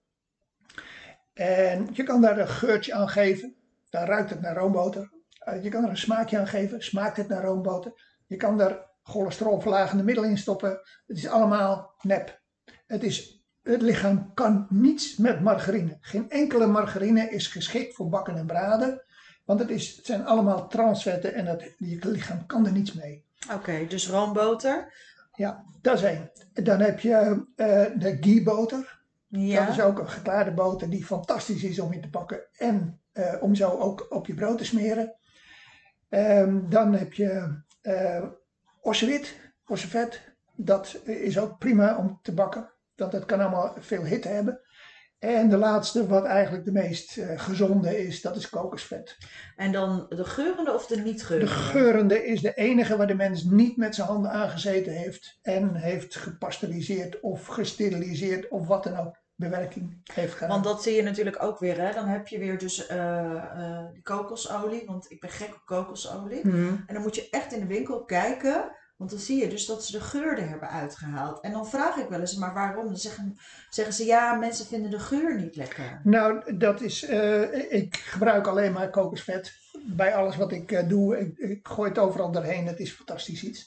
En je kan daar een geurtje aan geven. Dan ruikt het naar roomboter. Je kan er een smaakje aan geven. Smaakt het naar roomboter. Je kan daar cholesterolverlagende middelen in stoppen. Het is allemaal nep. Het lichaam kan niets met margarine. Geen enkele margarine is geschikt voor bakken en braden. Want het zijn allemaal transvetten en je lichaam kan er niets mee. Oké, dus roomboter. Ja, dat is één. Dan heb je de ghee-boter. Ja. Dat is ook een geklaarde boter die fantastisch is om in te pakken en om zo ook op je brood te smeren. Dan heb je ossewit, ossevet. Dat is ook prima om te bakken. Dat kan allemaal veel hitte hebben. En de laatste, wat eigenlijk de meest gezonde is, dat is kokosvet. En dan de geurende of de niet De geurende? geurende is de enige waar de mens niet met zijn handen aangezeten heeft en heeft gepasteuriseerd of gesteriliseerd of wat dan ook bewerking heeft gedaan. Want dat zie je natuurlijk ook weer, hè. Dan heb je weer dus die kokosolie, want ik ben gek op kokosolie. Hmm. En dan moet je echt in de winkel kijken, want dan zie je dus dat ze de geur er hebben uitgehaald. En dan vraag ik wel eens, maar waarom? Dan zeggen ze, ja, mensen vinden de geur niet lekker. Nou, dat is, ik gebruik alleen maar kokosvet bij alles wat ik doe. Ik gooi het overal doorheen, het is fantastisch iets.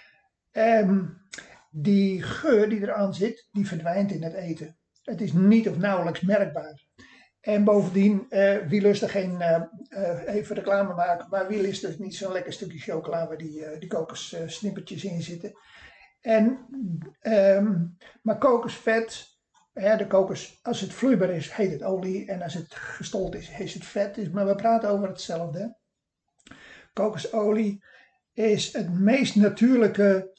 Die geur die eraan zit, die verdwijnt in het eten. Het is niet of nauwelijks merkbaar. En bovendien, wie lust er geen, even reclame maken, maar wie lust er niet zo'n lekker stukje chocola waar die kokossnippertjes in zitten. Maar kokosvet, de kokos, als het vloeibaar is, heet het olie. En als het gestold is het vet. Maar we praten over hetzelfde. Kokosolie is het meest natuurlijke,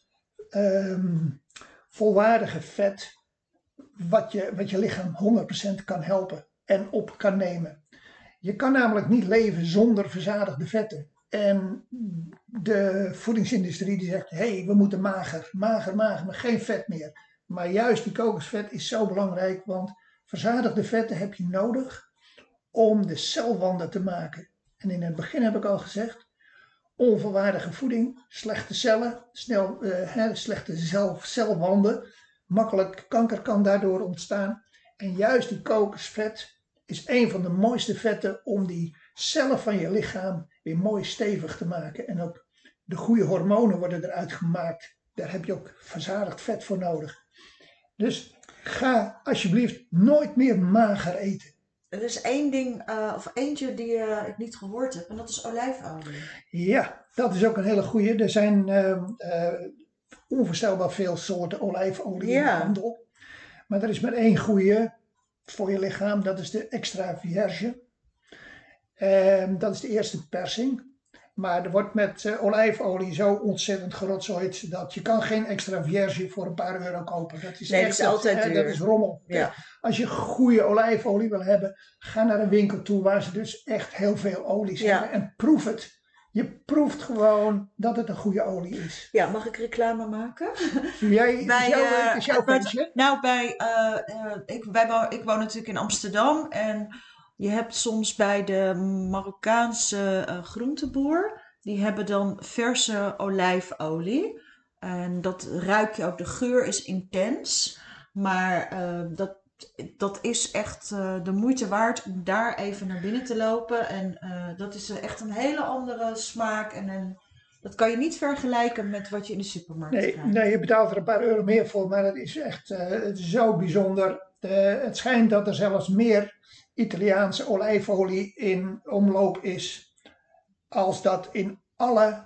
volwaardige vet wat je lichaam 100% kan helpen en op kan nemen. Je kan namelijk niet leven zonder verzadigde vetten. En de voedingsindustrie die zegt, we moeten mager, maar geen vet meer. Maar juist die kokosvet is zo belangrijk, want verzadigde vetten heb je nodig om de celwanden te maken. En in het begin heb ik al gezegd, onvolwaardige voeding, slechte cellen, slechte celwanden, makkelijk kanker kan daardoor ontstaan. En juist die kokosvet is een van de mooiste vetten om die cellen van je lichaam weer mooi stevig te maken. En ook de goede hormonen worden eruit gemaakt. Daar heb je ook verzadigd vet voor nodig. Dus ga alsjeblieft nooit meer mager eten. Er is één ding, of eentje die ik niet gehoord heb, en dat is olijfolie. Ja, dat is ook een hele goeie. Er zijn onvoorstelbaar veel soorten olijfolie in de handel. Maar er is maar één goeie voor je lichaam, dat is de extra vierge. Dat is de eerste persing. Maar er wordt met olijfolie zo ontzettend gerotzooid dat je kan geen extra vierge voor een paar euro kopen. Dat is Nee, dat is altijd duur. Dat is rommel. Ja. Als je goede olijfolie wil hebben, ga naar een winkel toe waar ze dus echt heel veel olies hebben en proef het. Je proeft gewoon dat het een goede olie is. Ja, mag ik reclame maken? Is jouw feestje? Nou, ik woon natuurlijk in Amsterdam en je hebt soms bij de Marokkaanse groenteboer, die hebben dan verse olijfolie. En dat ruik je ook, de geur is intens, maar dat is echt de moeite waard om daar even naar binnen te lopen. En dat is echt een hele andere smaak en dat kan je niet vergelijken met wat je in de supermarkt krijgt. Nee, je betaalt er een paar euro meer voor, maar het is echt het is zo bijzonder. Het schijnt dat er zelfs meer Italiaanse olijfolie in omloop is als dat in alle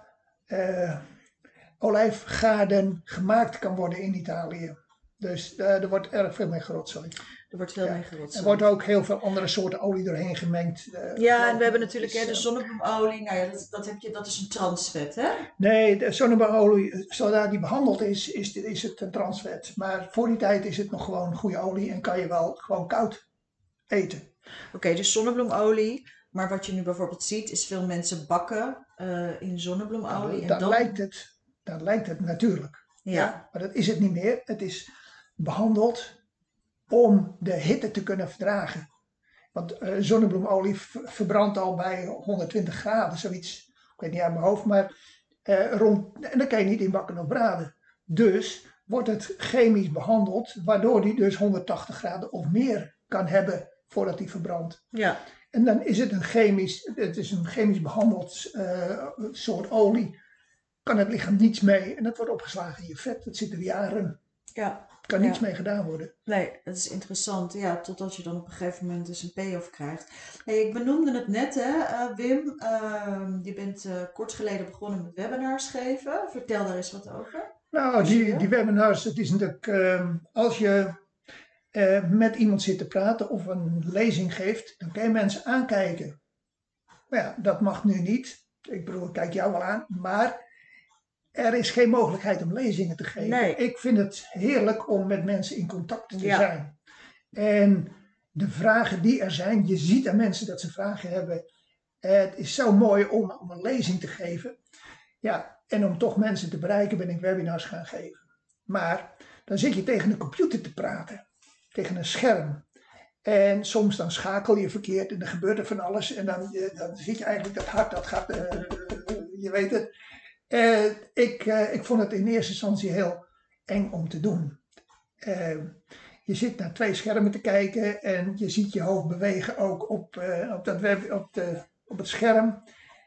olijfgaarden gemaakt kan worden in Italië. Dus er wordt erg veel mee gerotzooid. Er wordt veel mee gerotzooid. Er wordt ook heel veel andere soorten olie doorheen gemengd. En we hebben natuurlijk de zonnebloemolie. Nou ja, dat is een transvet, hè? Nee, de zonnebloemolie, zodra die behandeld is het een transvet. Maar voor die tijd is het nog gewoon goede olie en kan je wel gewoon koud eten. Oké, dus zonnebloemolie. Maar wat je nu bijvoorbeeld ziet, is veel mensen bakken in zonnebloemolie. Dan lijkt het natuurlijk. Ja. Maar dat is het niet meer. Het is behandeld om de hitte te kunnen verdragen. Want zonnebloemolie verbrandt al bij 120 graden, zoiets. Ik weet niet uit mijn hoofd, maar en dan kan je niet in bakken of braden. Dus wordt het chemisch behandeld, waardoor die dus 180 graden of meer kan hebben voordat die verbrandt. Ja. En dan is het een chemisch behandeld soort olie. Kan het lichaam niets mee en dat wordt opgeslagen in je vet. Dat zit er jaren. Ja. Kan niets mee gedaan worden. Nee, dat is interessant. Ja, totdat je dan op een gegeven moment dus een payoff krijgt. Hey, ik benoemde het net, hè, Wim. Je bent kort geleden begonnen met webinars geven. Vertel daar eens wat over. Nou, die webinars, het is natuurlijk als je met iemand zit te praten of een lezing geeft, dan kan je mensen aankijken. Maar ja, dat mag nu niet. Ik bedoel, ik kijk jou wel aan. Maar er is geen mogelijkheid om lezingen te geven. Nee. Ik vind het heerlijk om met mensen in contact te Ja. zijn. En de vragen die er zijn, je ziet aan mensen dat ze vragen hebben. Het is zo mooi om een lezing te geven. Ja, en om toch mensen te bereiken ben ik webinars gaan geven. Maar dan zit je tegen een computer te praten. Tegen een scherm. En soms dan schakel je verkeerd en dan gebeurt er van alles. En dan zie je eigenlijk dat hart, dat gaat, je weet het. Ik vond het in eerste instantie heel eng om te doen. Je zit naar 2 schermen te kijken en je ziet je hoofd bewegen ook op het scherm.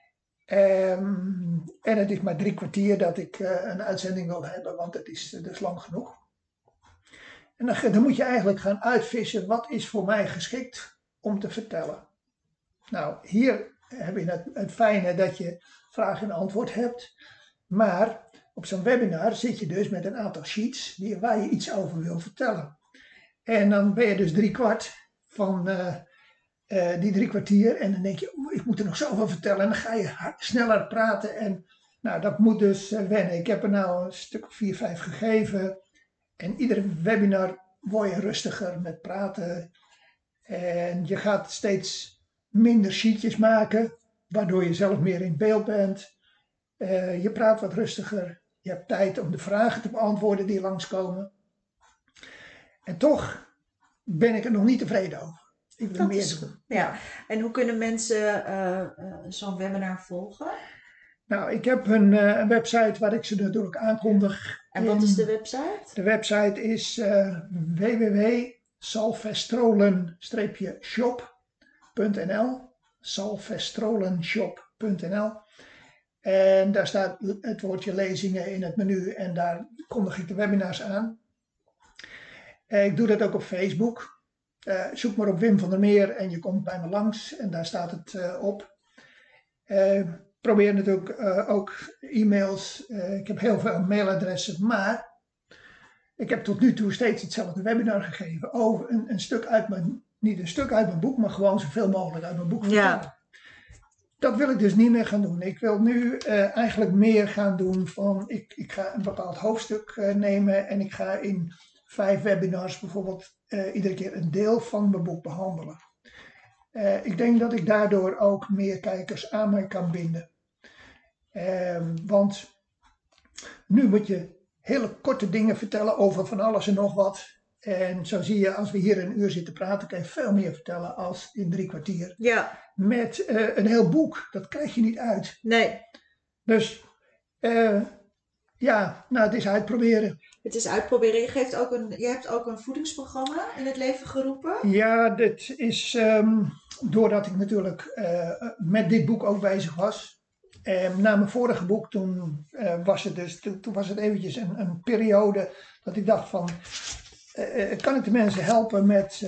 En het is maar 3 kwartier dat ik een uitzending wil hebben, want het is lang genoeg. En dan moet je eigenlijk gaan uitvissen, wat is voor mij geschikt om te vertellen. Nou, hier heb je het fijne dat je vraag en antwoord hebt. Maar op zo'n webinar zit je dus met een aantal sheets waar je iets over wil vertellen. En dan ben je dus 3/4 van die 3 kwartier. En dan denk je, ik moet er nog zoveel vertellen. En dan ga je sneller praten. En nou, dat moet dus wennen. Ik heb er nou een stuk of 4, 5 gegeven. En iedere webinar word je rustiger met praten. En je gaat steeds minder sheetjes maken. Waardoor je zelf meer in beeld bent. Je praat wat rustiger. Je hebt tijd om de vragen te beantwoorden die langskomen. En toch ben ik er nog niet tevreden over. Ik wil meer doen. Ja. En hoe kunnen mensen zo'n webinar volgen? Nou, ik heb een website waar ik ze natuurlijk aankondig. En wat is de website? De website is www.salvestrolen-shop.nl salvestrolenshop.nl En daar staat het woordje lezingen in het menu en daar kondig ik de webinars aan. Ik doe dat ook op Facebook. Zoek maar op Wim van der Meer en je komt bij me langs en daar staat het op. Probeer natuurlijk ook e-mails. Ik heb heel veel mailadressen, maar ik heb tot nu toe steeds hetzelfde webinar gegeven over een stuk uit niet een stuk uit mijn boek, maar gewoon zoveel mogelijk uit mijn boek vertellen. Ja. Dat wil ik dus niet meer gaan doen. Ik wil nu eigenlijk meer gaan doen van, ik ga een bepaald hoofdstuk nemen en ik ga in 5 webinars bijvoorbeeld iedere keer een deel van mijn boek behandelen. Ik denk dat ik daardoor ook meer kijkers aan mij kan binden. Want nu moet je hele korte dingen vertellen over van alles en nog wat. En zo zie je, als we hier een uur zitten praten, kan je veel meer vertellen als in 3 kwartier. Ja. Met een heel boek, dat krijg je niet uit. Nee. Dus ja, nou, het is uitproberen. Het is uitproberen. Je hebt ook een voedingsprogramma in het leven geroepen. Ja, dit is doordat ik natuurlijk met dit boek ook bezig was. Na mijn vorige boek, toen was het eventjes een periode dat ik dacht van, kan ik de mensen helpen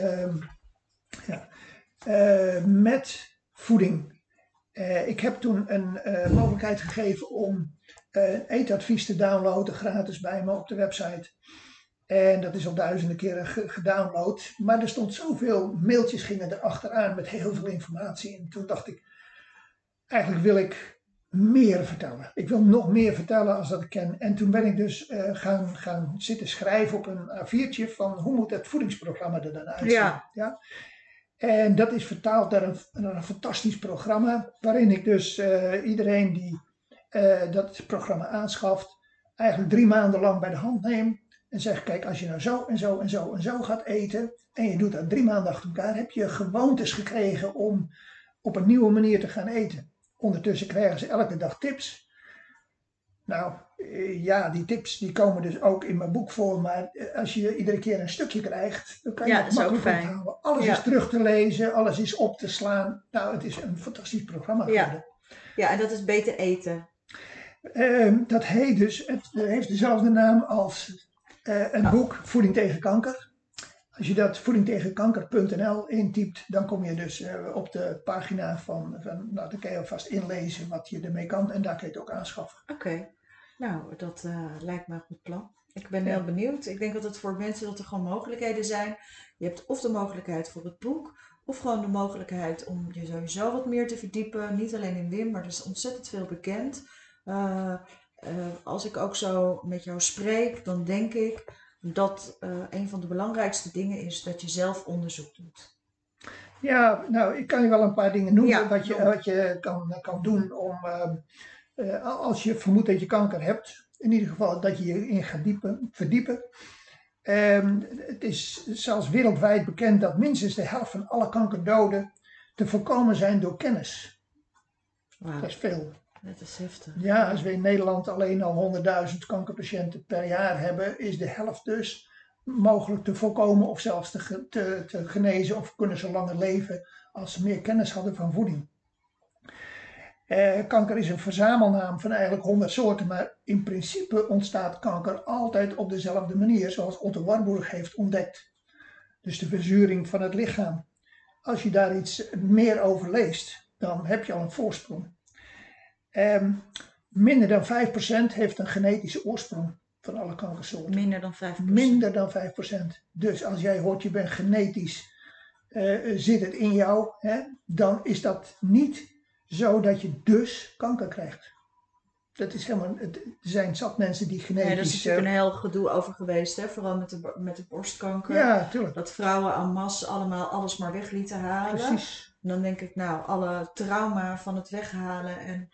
met voeding? Ik heb toen een mogelijkheid gegeven om eetadvies te downloaden, gratis bij me op de website. En dat is al duizenden keren gedownload. Maar er stond zoveel mailtjes gingen er achteraan met heel veel informatie. En toen dacht ik, eigenlijk wil ik meer vertellen. Ik wil nog meer vertellen als dat ik ken. En toen ben ik dus gaan zitten schrijven op een A4'tje van hoe moet het voedingsprogramma er dan uitzien. Ja? En dat is vertaald naar een fantastisch programma. Waarin ik dus iedereen die dat programma aanschaft, eigenlijk 3 maanden lang bij de hand neem. En zeg, kijk, als je nou zo en zo en zo en zo gaat eten. En je doet dat 3 maanden achter elkaar. Heb je gewoontes gekregen om op een nieuwe manier te gaan eten. Ondertussen krijgen ze elke dag tips. Nou, ja, die tips die komen dus ook in mijn boek voor. Maar als je iedere keer een stukje krijgt, dan kan je het makkelijk onthouden. Alles is terug te lezen, alles is op te slaan. Nou, het is een fantastisch programma geworden. Ja, en dat is beter eten. Dat heet dus, het heeft dezelfde naam als een boek, Voeding tegen kanker. Als je dat voedingtegenkanker.nl intypt, dan kom je dus op de pagina van nou, dan kan je alvast inlezen wat je ermee kan en daar kun je het ook aanschaffen. Oké. Nou, dat lijkt me een goed plan. Ik ben heel benieuwd. Ik denk dat het voor mensen dat er gewoon mogelijkheden zijn. Je hebt of de mogelijkheid voor het boek, of gewoon de mogelijkheid om je sowieso wat meer te verdiepen. Niet alleen in Wim, maar er is ontzettend veel bekend. als ik ook zo met jou spreek, dan denk ik dat een van de belangrijkste dingen is dat je zelf onderzoek doet. Ja, nou, ik kan je wel een paar dingen noemen Ja, wat je kan doen om, als je vermoedt dat je kanker hebt, in ieder geval dat je je in gaat verdiepen. Het is zelfs wereldwijd bekend dat minstens de helft van alle kankerdoden te voorkomen zijn door kennis. wauw, Dat is veel. dat is heftig. Ja, als we in Nederland alleen al 100.000 kankerpatiënten per jaar hebben, is de helft dus mogelijk te voorkomen of zelfs te genezen of kunnen ze langer leven als ze meer kennis hadden van voeding. Kanker is een verzamelnaam van eigenlijk 100 soorten, maar in principe ontstaat kanker altijd op dezelfde manier, zoals Otto Warburg heeft ontdekt. Dus de verzuring van het lichaam. Als je daar iets meer over leest, dan heb je al een voorsprong. Minder dan 5% heeft een genetische oorsprong van alle kankersoorten. Minder dan 5%. Minder dan 5%. Dus als jij hoort je bent genetisch, zit het in jou, hè, dan is dat niet zo dat je dus kanker krijgt. Dat is helemaal, er zijn zat mensen die genetisch... Nee, daar is natuurlijk een heel gedoe over geweest, hè? Vooral met de borstkanker. Ja, tuurlijk. Dat vrouwen en masse allemaal alles maar weg lieten halen. Precies. En dan denk ik, nou, alle trauma van het weghalen en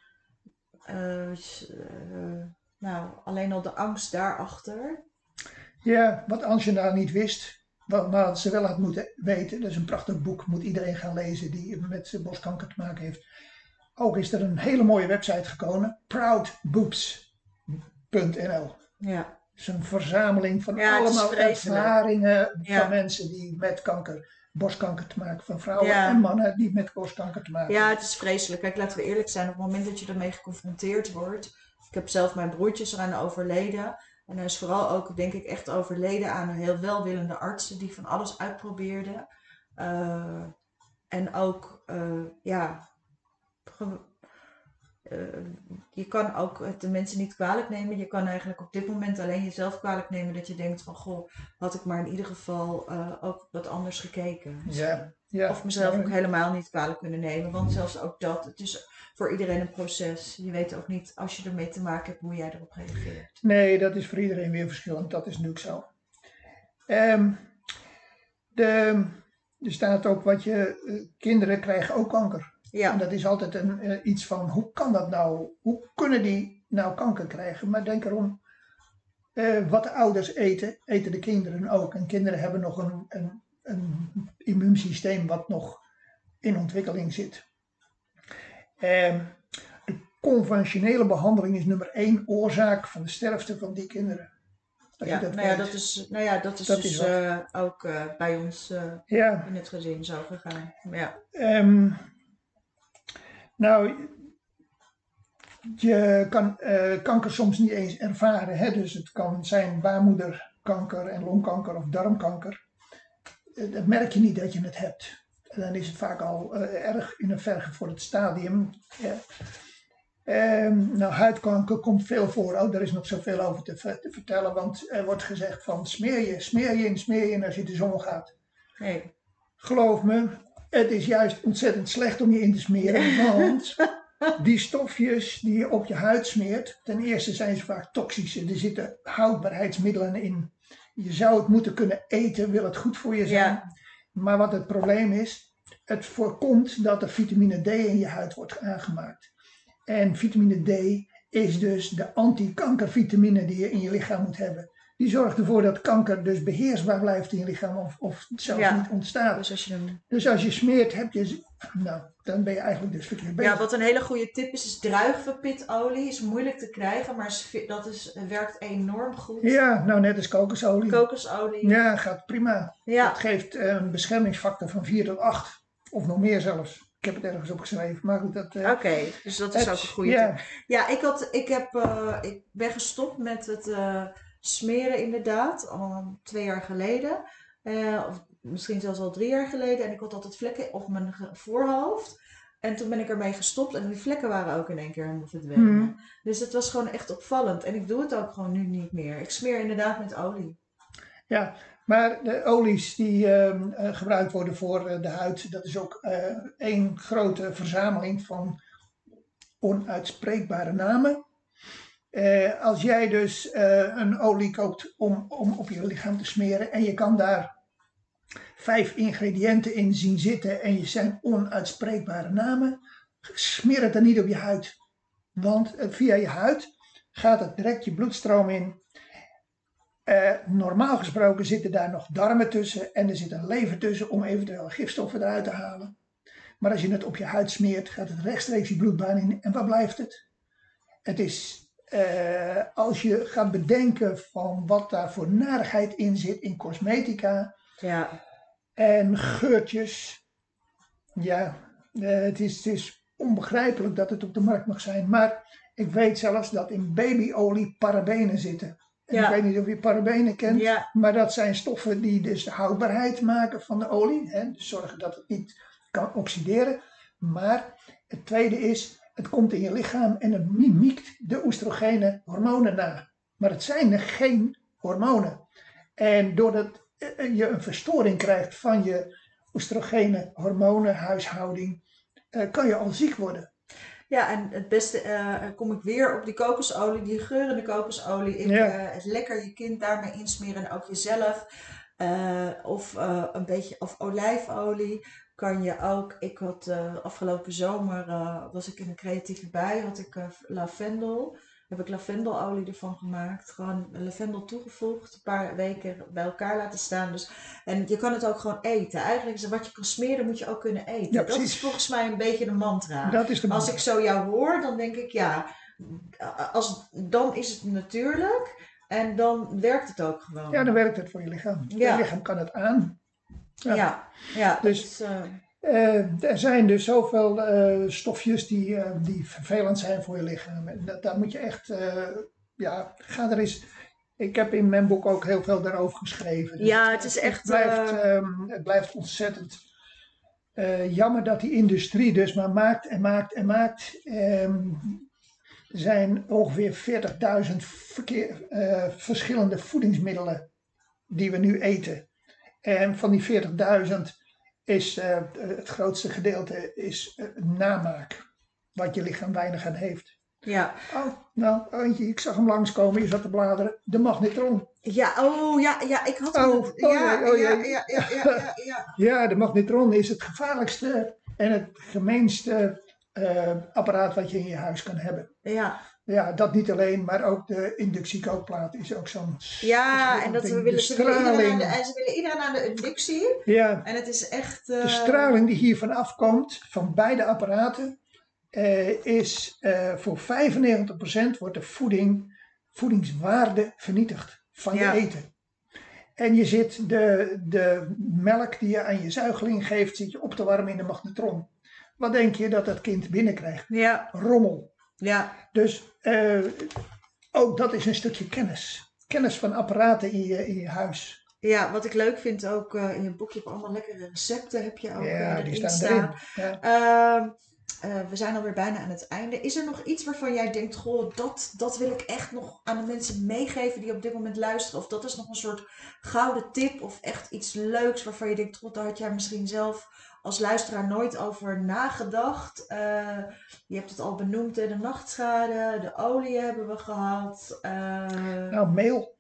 nou, alleen al de angst daarachter. Ja, wat Angela niet wist, maar ze wel had moeten weten, dat is een prachtig boek, moet iedereen gaan lezen die met borstkanker te maken heeft. Ook is er een hele mooie website gekomen, proudboobs.nl. Ja. Het is een verzameling van Ja, het is allemaal vreselijk. ervaringen Ja. van mensen die met borstkanker te maken, van vrouwen Ja. en mannen die met borstkanker te maken Ja, hebben. het is vreselijk. Kijk, laten we eerlijk zijn. Op het moment dat je ermee geconfronteerd wordt. Ik heb zelf mijn broertjes eraan overleden. En hij is vooral ook, denk ik, echt overleden aan heel welwillende artsen die van alles uitprobeerden. En ook, ja, je kan ook de mensen niet kwalijk nemen. Je kan eigenlijk op dit moment alleen jezelf kwalijk nemen dat je denkt van, goh, had ik maar in ieder geval ook wat anders gekeken. Ja. Of mezelf ook helemaal niet kwalijk kunnen nemen. Want zelfs ook dat, het is voor iedereen een proces. Je weet ook niet, als je ermee te maken hebt, hoe jij erop reageert. Nee, dat is voor iedereen weer verschillend. Dat is natuurlijk zo. Er staat ook kinderen krijgen ook kanker. Ja. En dat is altijd iets van, hoe kan dat nou? Hoe kunnen die nou kanker krijgen? Maar denk erom, wat de ouders eten, eten de kinderen ook. En kinderen hebben nog een immuunsysteem wat nog in ontwikkeling zit. De conventionele behandeling is nummer 1 oorzaak van de sterfte van die kinderen. Ja, dat is dus ook bij ons in het gezin zo gegaan. Ja. Nou, je kan kanker soms niet eens ervaren. Hè? Dus het kan zijn baarmoederkanker en longkanker of darmkanker. Dat merk je niet dat je het hebt. En dan is het vaak al erg in een vergevorderd stadium. Ja. Nou, huidkanker komt veel voor. Oh, daar is nog zoveel over te vertellen. Want er wordt gezegd van smeer je in als je de zon gaat. Nee. Geloof me, het is juist ontzettend slecht om je in te smeren. Want die stofjes die je op je huid smeert, ten eerste zijn ze vaak toxisch. Er zitten houdbaarheidsmiddelen in. Je zou het moeten kunnen eten, wil het goed voor je zijn. Ja. Maar wat het probleem is, het voorkomt dat er vitamine D in je huid wordt aangemaakt. En vitamine D is dus de anti-kankervitamine die je in je lichaam moet hebben. Die zorgt ervoor dat kanker dus beheersbaar blijft in je lichaam of zelfs niet ontstaat. Dus als je smeert, dan ben je eigenlijk dus verkeerd bezig. Ja, wat een hele goede tip is druivenpitolie. Is moeilijk te krijgen, maar werkt enorm goed. Ja, nou net als kokosolie. Kokosolie. Ja, gaat prima. Ja. Dat geeft een beschermingsfactor van 4 tot 8. Of nog meer zelfs. Ik heb het ergens opgeschreven, maar goed. Oké, dus dat is ook een goede tip. Ja, ik ben gestopt met het smeren inderdaad, al 2 jaar geleden. Of misschien zelfs al 3 jaar geleden. En ik had altijd vlekken op mijn voorhoofd. En toen ben ik ermee gestopt en die vlekken waren ook in één keer helemaal verdwenen. Dus het was gewoon echt opvallend. En ik doe het ook gewoon nu niet meer. Ik smeer inderdaad met olie. Ja, maar de olies die gebruikt worden voor de huid, dat is ook één grote verzameling van onuitspreekbare namen. Als jij dus een olie koopt om op je lichaam te smeren en je kan daar 5 ingrediënten in zien zitten en je zijn onuitspreekbare namen, smeer het dan niet op je huid. Want via je huid gaat het direct je bloedstroom in. Normaal gesproken zitten daar nog darmen tussen en er zit een lever tussen om eventueel gifstoffen eruit te halen. Maar als je het op je huid smeert, gaat het rechtstreeks je bloedbaan in. En waar blijft het? Het is, als je gaat bedenken van wat daar voor narigheid in zit in cosmetica en geurtjes. Ja, het is onbegrijpelijk dat het op de markt mag zijn. Maar ik weet zelfs dat in babyolie parabenen zitten. En ik weet niet of je parabenen kent, maar dat zijn stoffen die dus de houdbaarheid maken van de olie. Hè, dus zorgen dat het niet kan oxideren. Maar het tweede is, het komt in je lichaam en het mimiekt de oestrogene hormonen na. Maar het zijn er geen hormonen. En doordat je een verstoring krijgt van je oestrogene hormonen, huishouding, kan je al ziek worden. Ja, en het beste kom ik weer op die kokosolie, die geurende kokosolie. Lekker je kind daarmee insmeren en ook jezelf. Een beetje of olijfolie kan je ook. Ik had afgelopen zomer was ik in een creatieve bui, had ik lavendel. Heb ik lavendelolie ervan gemaakt. Gewoon lavendel toegevoegd. Een paar weken bij elkaar laten staan. Dus, en je kan het ook gewoon eten. Eigenlijk is wat je kan smeren moet je ook kunnen eten. Ja, dat is volgens mij een beetje de mantra. Dat is de mantra. Als ik zo jou hoor, dan denk ik dan is het natuurlijk. En dan werkt het ook gewoon. Ja, dan werkt het voor je lichaam. Je lichaam kan het aan. Ja. Dus er zijn dus zoveel stofjes die vervelend zijn voor je lichaam. En daar moet je echt, ga er eens. Ik heb in mijn boek ook heel veel daarover geschreven. Dus het is echt. Het blijft ontzettend jammer dat die industrie dus maar maakt en maakt en maakt. Er zijn ongeveer 40.000 verschillende voedingsmiddelen die we nu eten. En van die 40.000 is het grootste gedeelte is namaak. Wat je lichaam weinig aan heeft. Ja. Eentje, ik zag hem langskomen, je zat te bladeren. De magnetron. Ik had Ja, de magnetron is het gevaarlijkste en het gemeenste apparaat wat je in je huis kan hebben. Ja, dat niet alleen, maar ook de inductiekookplaat is ook zo'n. Ja, en dat ze willen iedereen aan de inductie. Ja. En het is echt. De straling die hiervan afkomt, van beide apparaten, is voor 95% wordt de voedingswaarde vernietigd van je eten. En je zit de melk die je aan je zuigeling geeft, zit je op te warmen in de magnetron. Wat denk je dat dat kind binnenkrijgt? Ja. Rommel. Ja. Dus ook dat is een stukje kennis. Kennis van apparaten in je huis. Ja, wat ik leuk vind ook in je boekje, allemaal lekkere recepten heb je ook die staan erin. Ja. We zijn alweer bijna aan het einde. Is er nog iets waarvan jij denkt, goh, dat wil ik echt nog aan de mensen meegeven die op dit moment luisteren? Of dat is nog een soort gouden tip of echt iets leuks waarvan je denkt, goh, daar had jij misschien zelf als luisteraar nooit over nagedacht. Je hebt het al benoemd, de nachtschade, de olie hebben we gehad. Meel.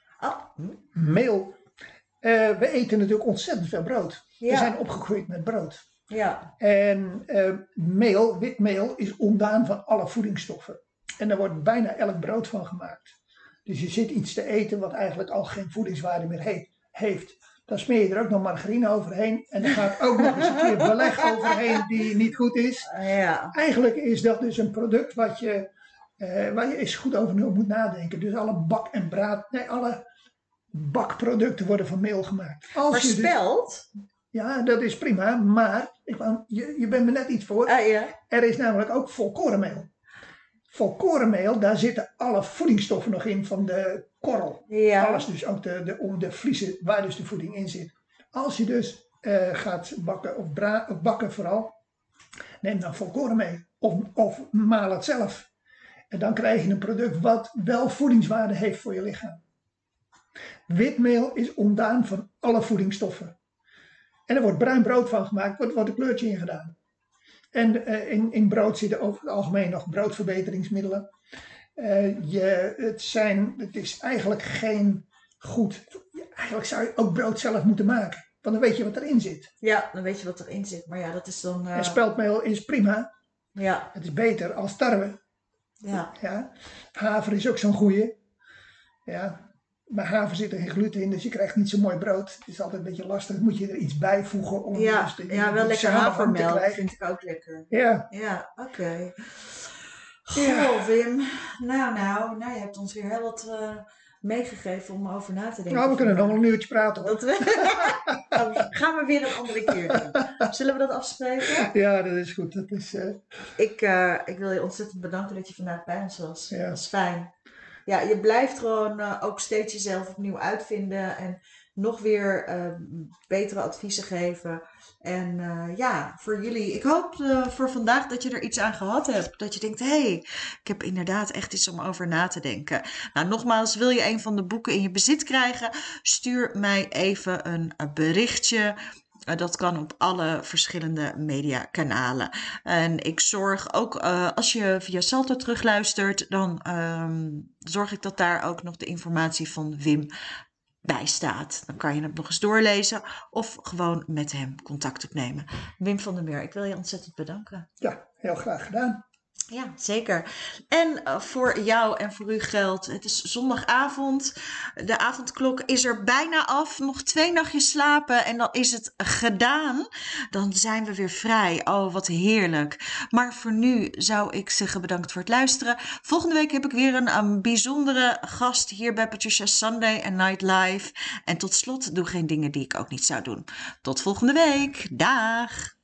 Meel. We eten natuurlijk ontzettend veel brood. We zijn opgegroeid met brood. Ja. En wit meel, is ontdaan van alle voedingsstoffen. En daar wordt bijna elk brood van gemaakt. Dus je zit iets te eten wat eigenlijk al geen voedingswaarde meer heeft. Dan smeer je er ook nog margarine overheen. En er gaat ook nog eens een keer beleg overheen die niet goed is. Ja. Eigenlijk is dat dus een product waar je eens goed over moet nadenken. Dus alle bakproducten worden van meel gemaakt. Voorspeld? Ja, dat is prima, maar je bent me net iets voor. Er is namelijk ook volkorenmeel. Volkorenmeel, daar zitten alle voedingsstoffen nog in van de korrel. Ja. Alles dus ook de vliezen waar dus de voeding in zit. Als je dus gaat bakken of bakken vooral, neem dan volkoren mee of maal het zelf. En dan krijg je een product wat wel voedingswaarde heeft voor je lichaam. Witmeel is ontdaan van alle voedingsstoffen. En er wordt bruin brood van gemaakt, wordt een kleurtje in gedaan. En in brood zitten over het algemeen nog broodverbeteringsmiddelen. Het is eigenlijk geen goed. Eigenlijk zou je ook brood zelf moeten maken. Want dan weet je wat erin zit. Ja, dan weet je wat erin zit. Maar ja, dat is dan... En speldmeel is prima. Ja, Het is beter als tarwe. ja. Ja. Haver is ook zo'n goeie. Ja. Maar haver zit er geen gluten in, dus je krijgt niet zo mooi brood. Het is altijd een beetje lastig. Moet je er iets bij voegen om Ja, dus ja, wel lekker samenhang te havermelk krijgen. vind ik ook lekker. Ja. Ja, oké. Ja. Goh, Wim. Nou, je hebt ons weer heel wat meegegeven om over na te denken. Nou, we kunnen nog wel een uurtje praten. Hoor. Dat gaan we weer een andere keer doen. Zullen we dat afspreken? Ja, dat is goed. Dat is, Ik wil je ontzettend bedanken dat je vandaag bij ons was. Ja. Dat is fijn. Ja, je blijft gewoon ook steeds jezelf opnieuw uitvinden en nog weer betere adviezen geven. En voor jullie, ik hoop voor vandaag dat je er iets aan gehad hebt. Dat je denkt, hé, ik heb inderdaad echt iets om over na te denken. Nou, nogmaals, wil je een van de boeken in je bezit krijgen? Stuur mij even een berichtje. Dat kan op alle verschillende mediakanalen. En ik zorg ook, als je via Salto terugluistert, dan zorg ik dat daar ook nog de informatie van Wim bij staat. Dan kan je het nog eens doorlezen of gewoon met hem contact opnemen. Wim van der Meer, ik wil je ontzettend bedanken. Ja, heel graag gedaan. Ja, zeker. En voor jou en voor u geldt, het is zondagavond. De avondklok is er bijna af. Nog 2 nachtjes slapen en dan is het gedaan. Dan zijn we weer vrij. Oh, wat heerlijk. Maar voor nu zou ik zeggen bedankt voor het luisteren. Volgende week heb ik weer een bijzondere gast hier bij Patricia's Sunday and Night Live. En tot slot, doe geen dingen die ik ook niet zou doen. Tot volgende week. Dag.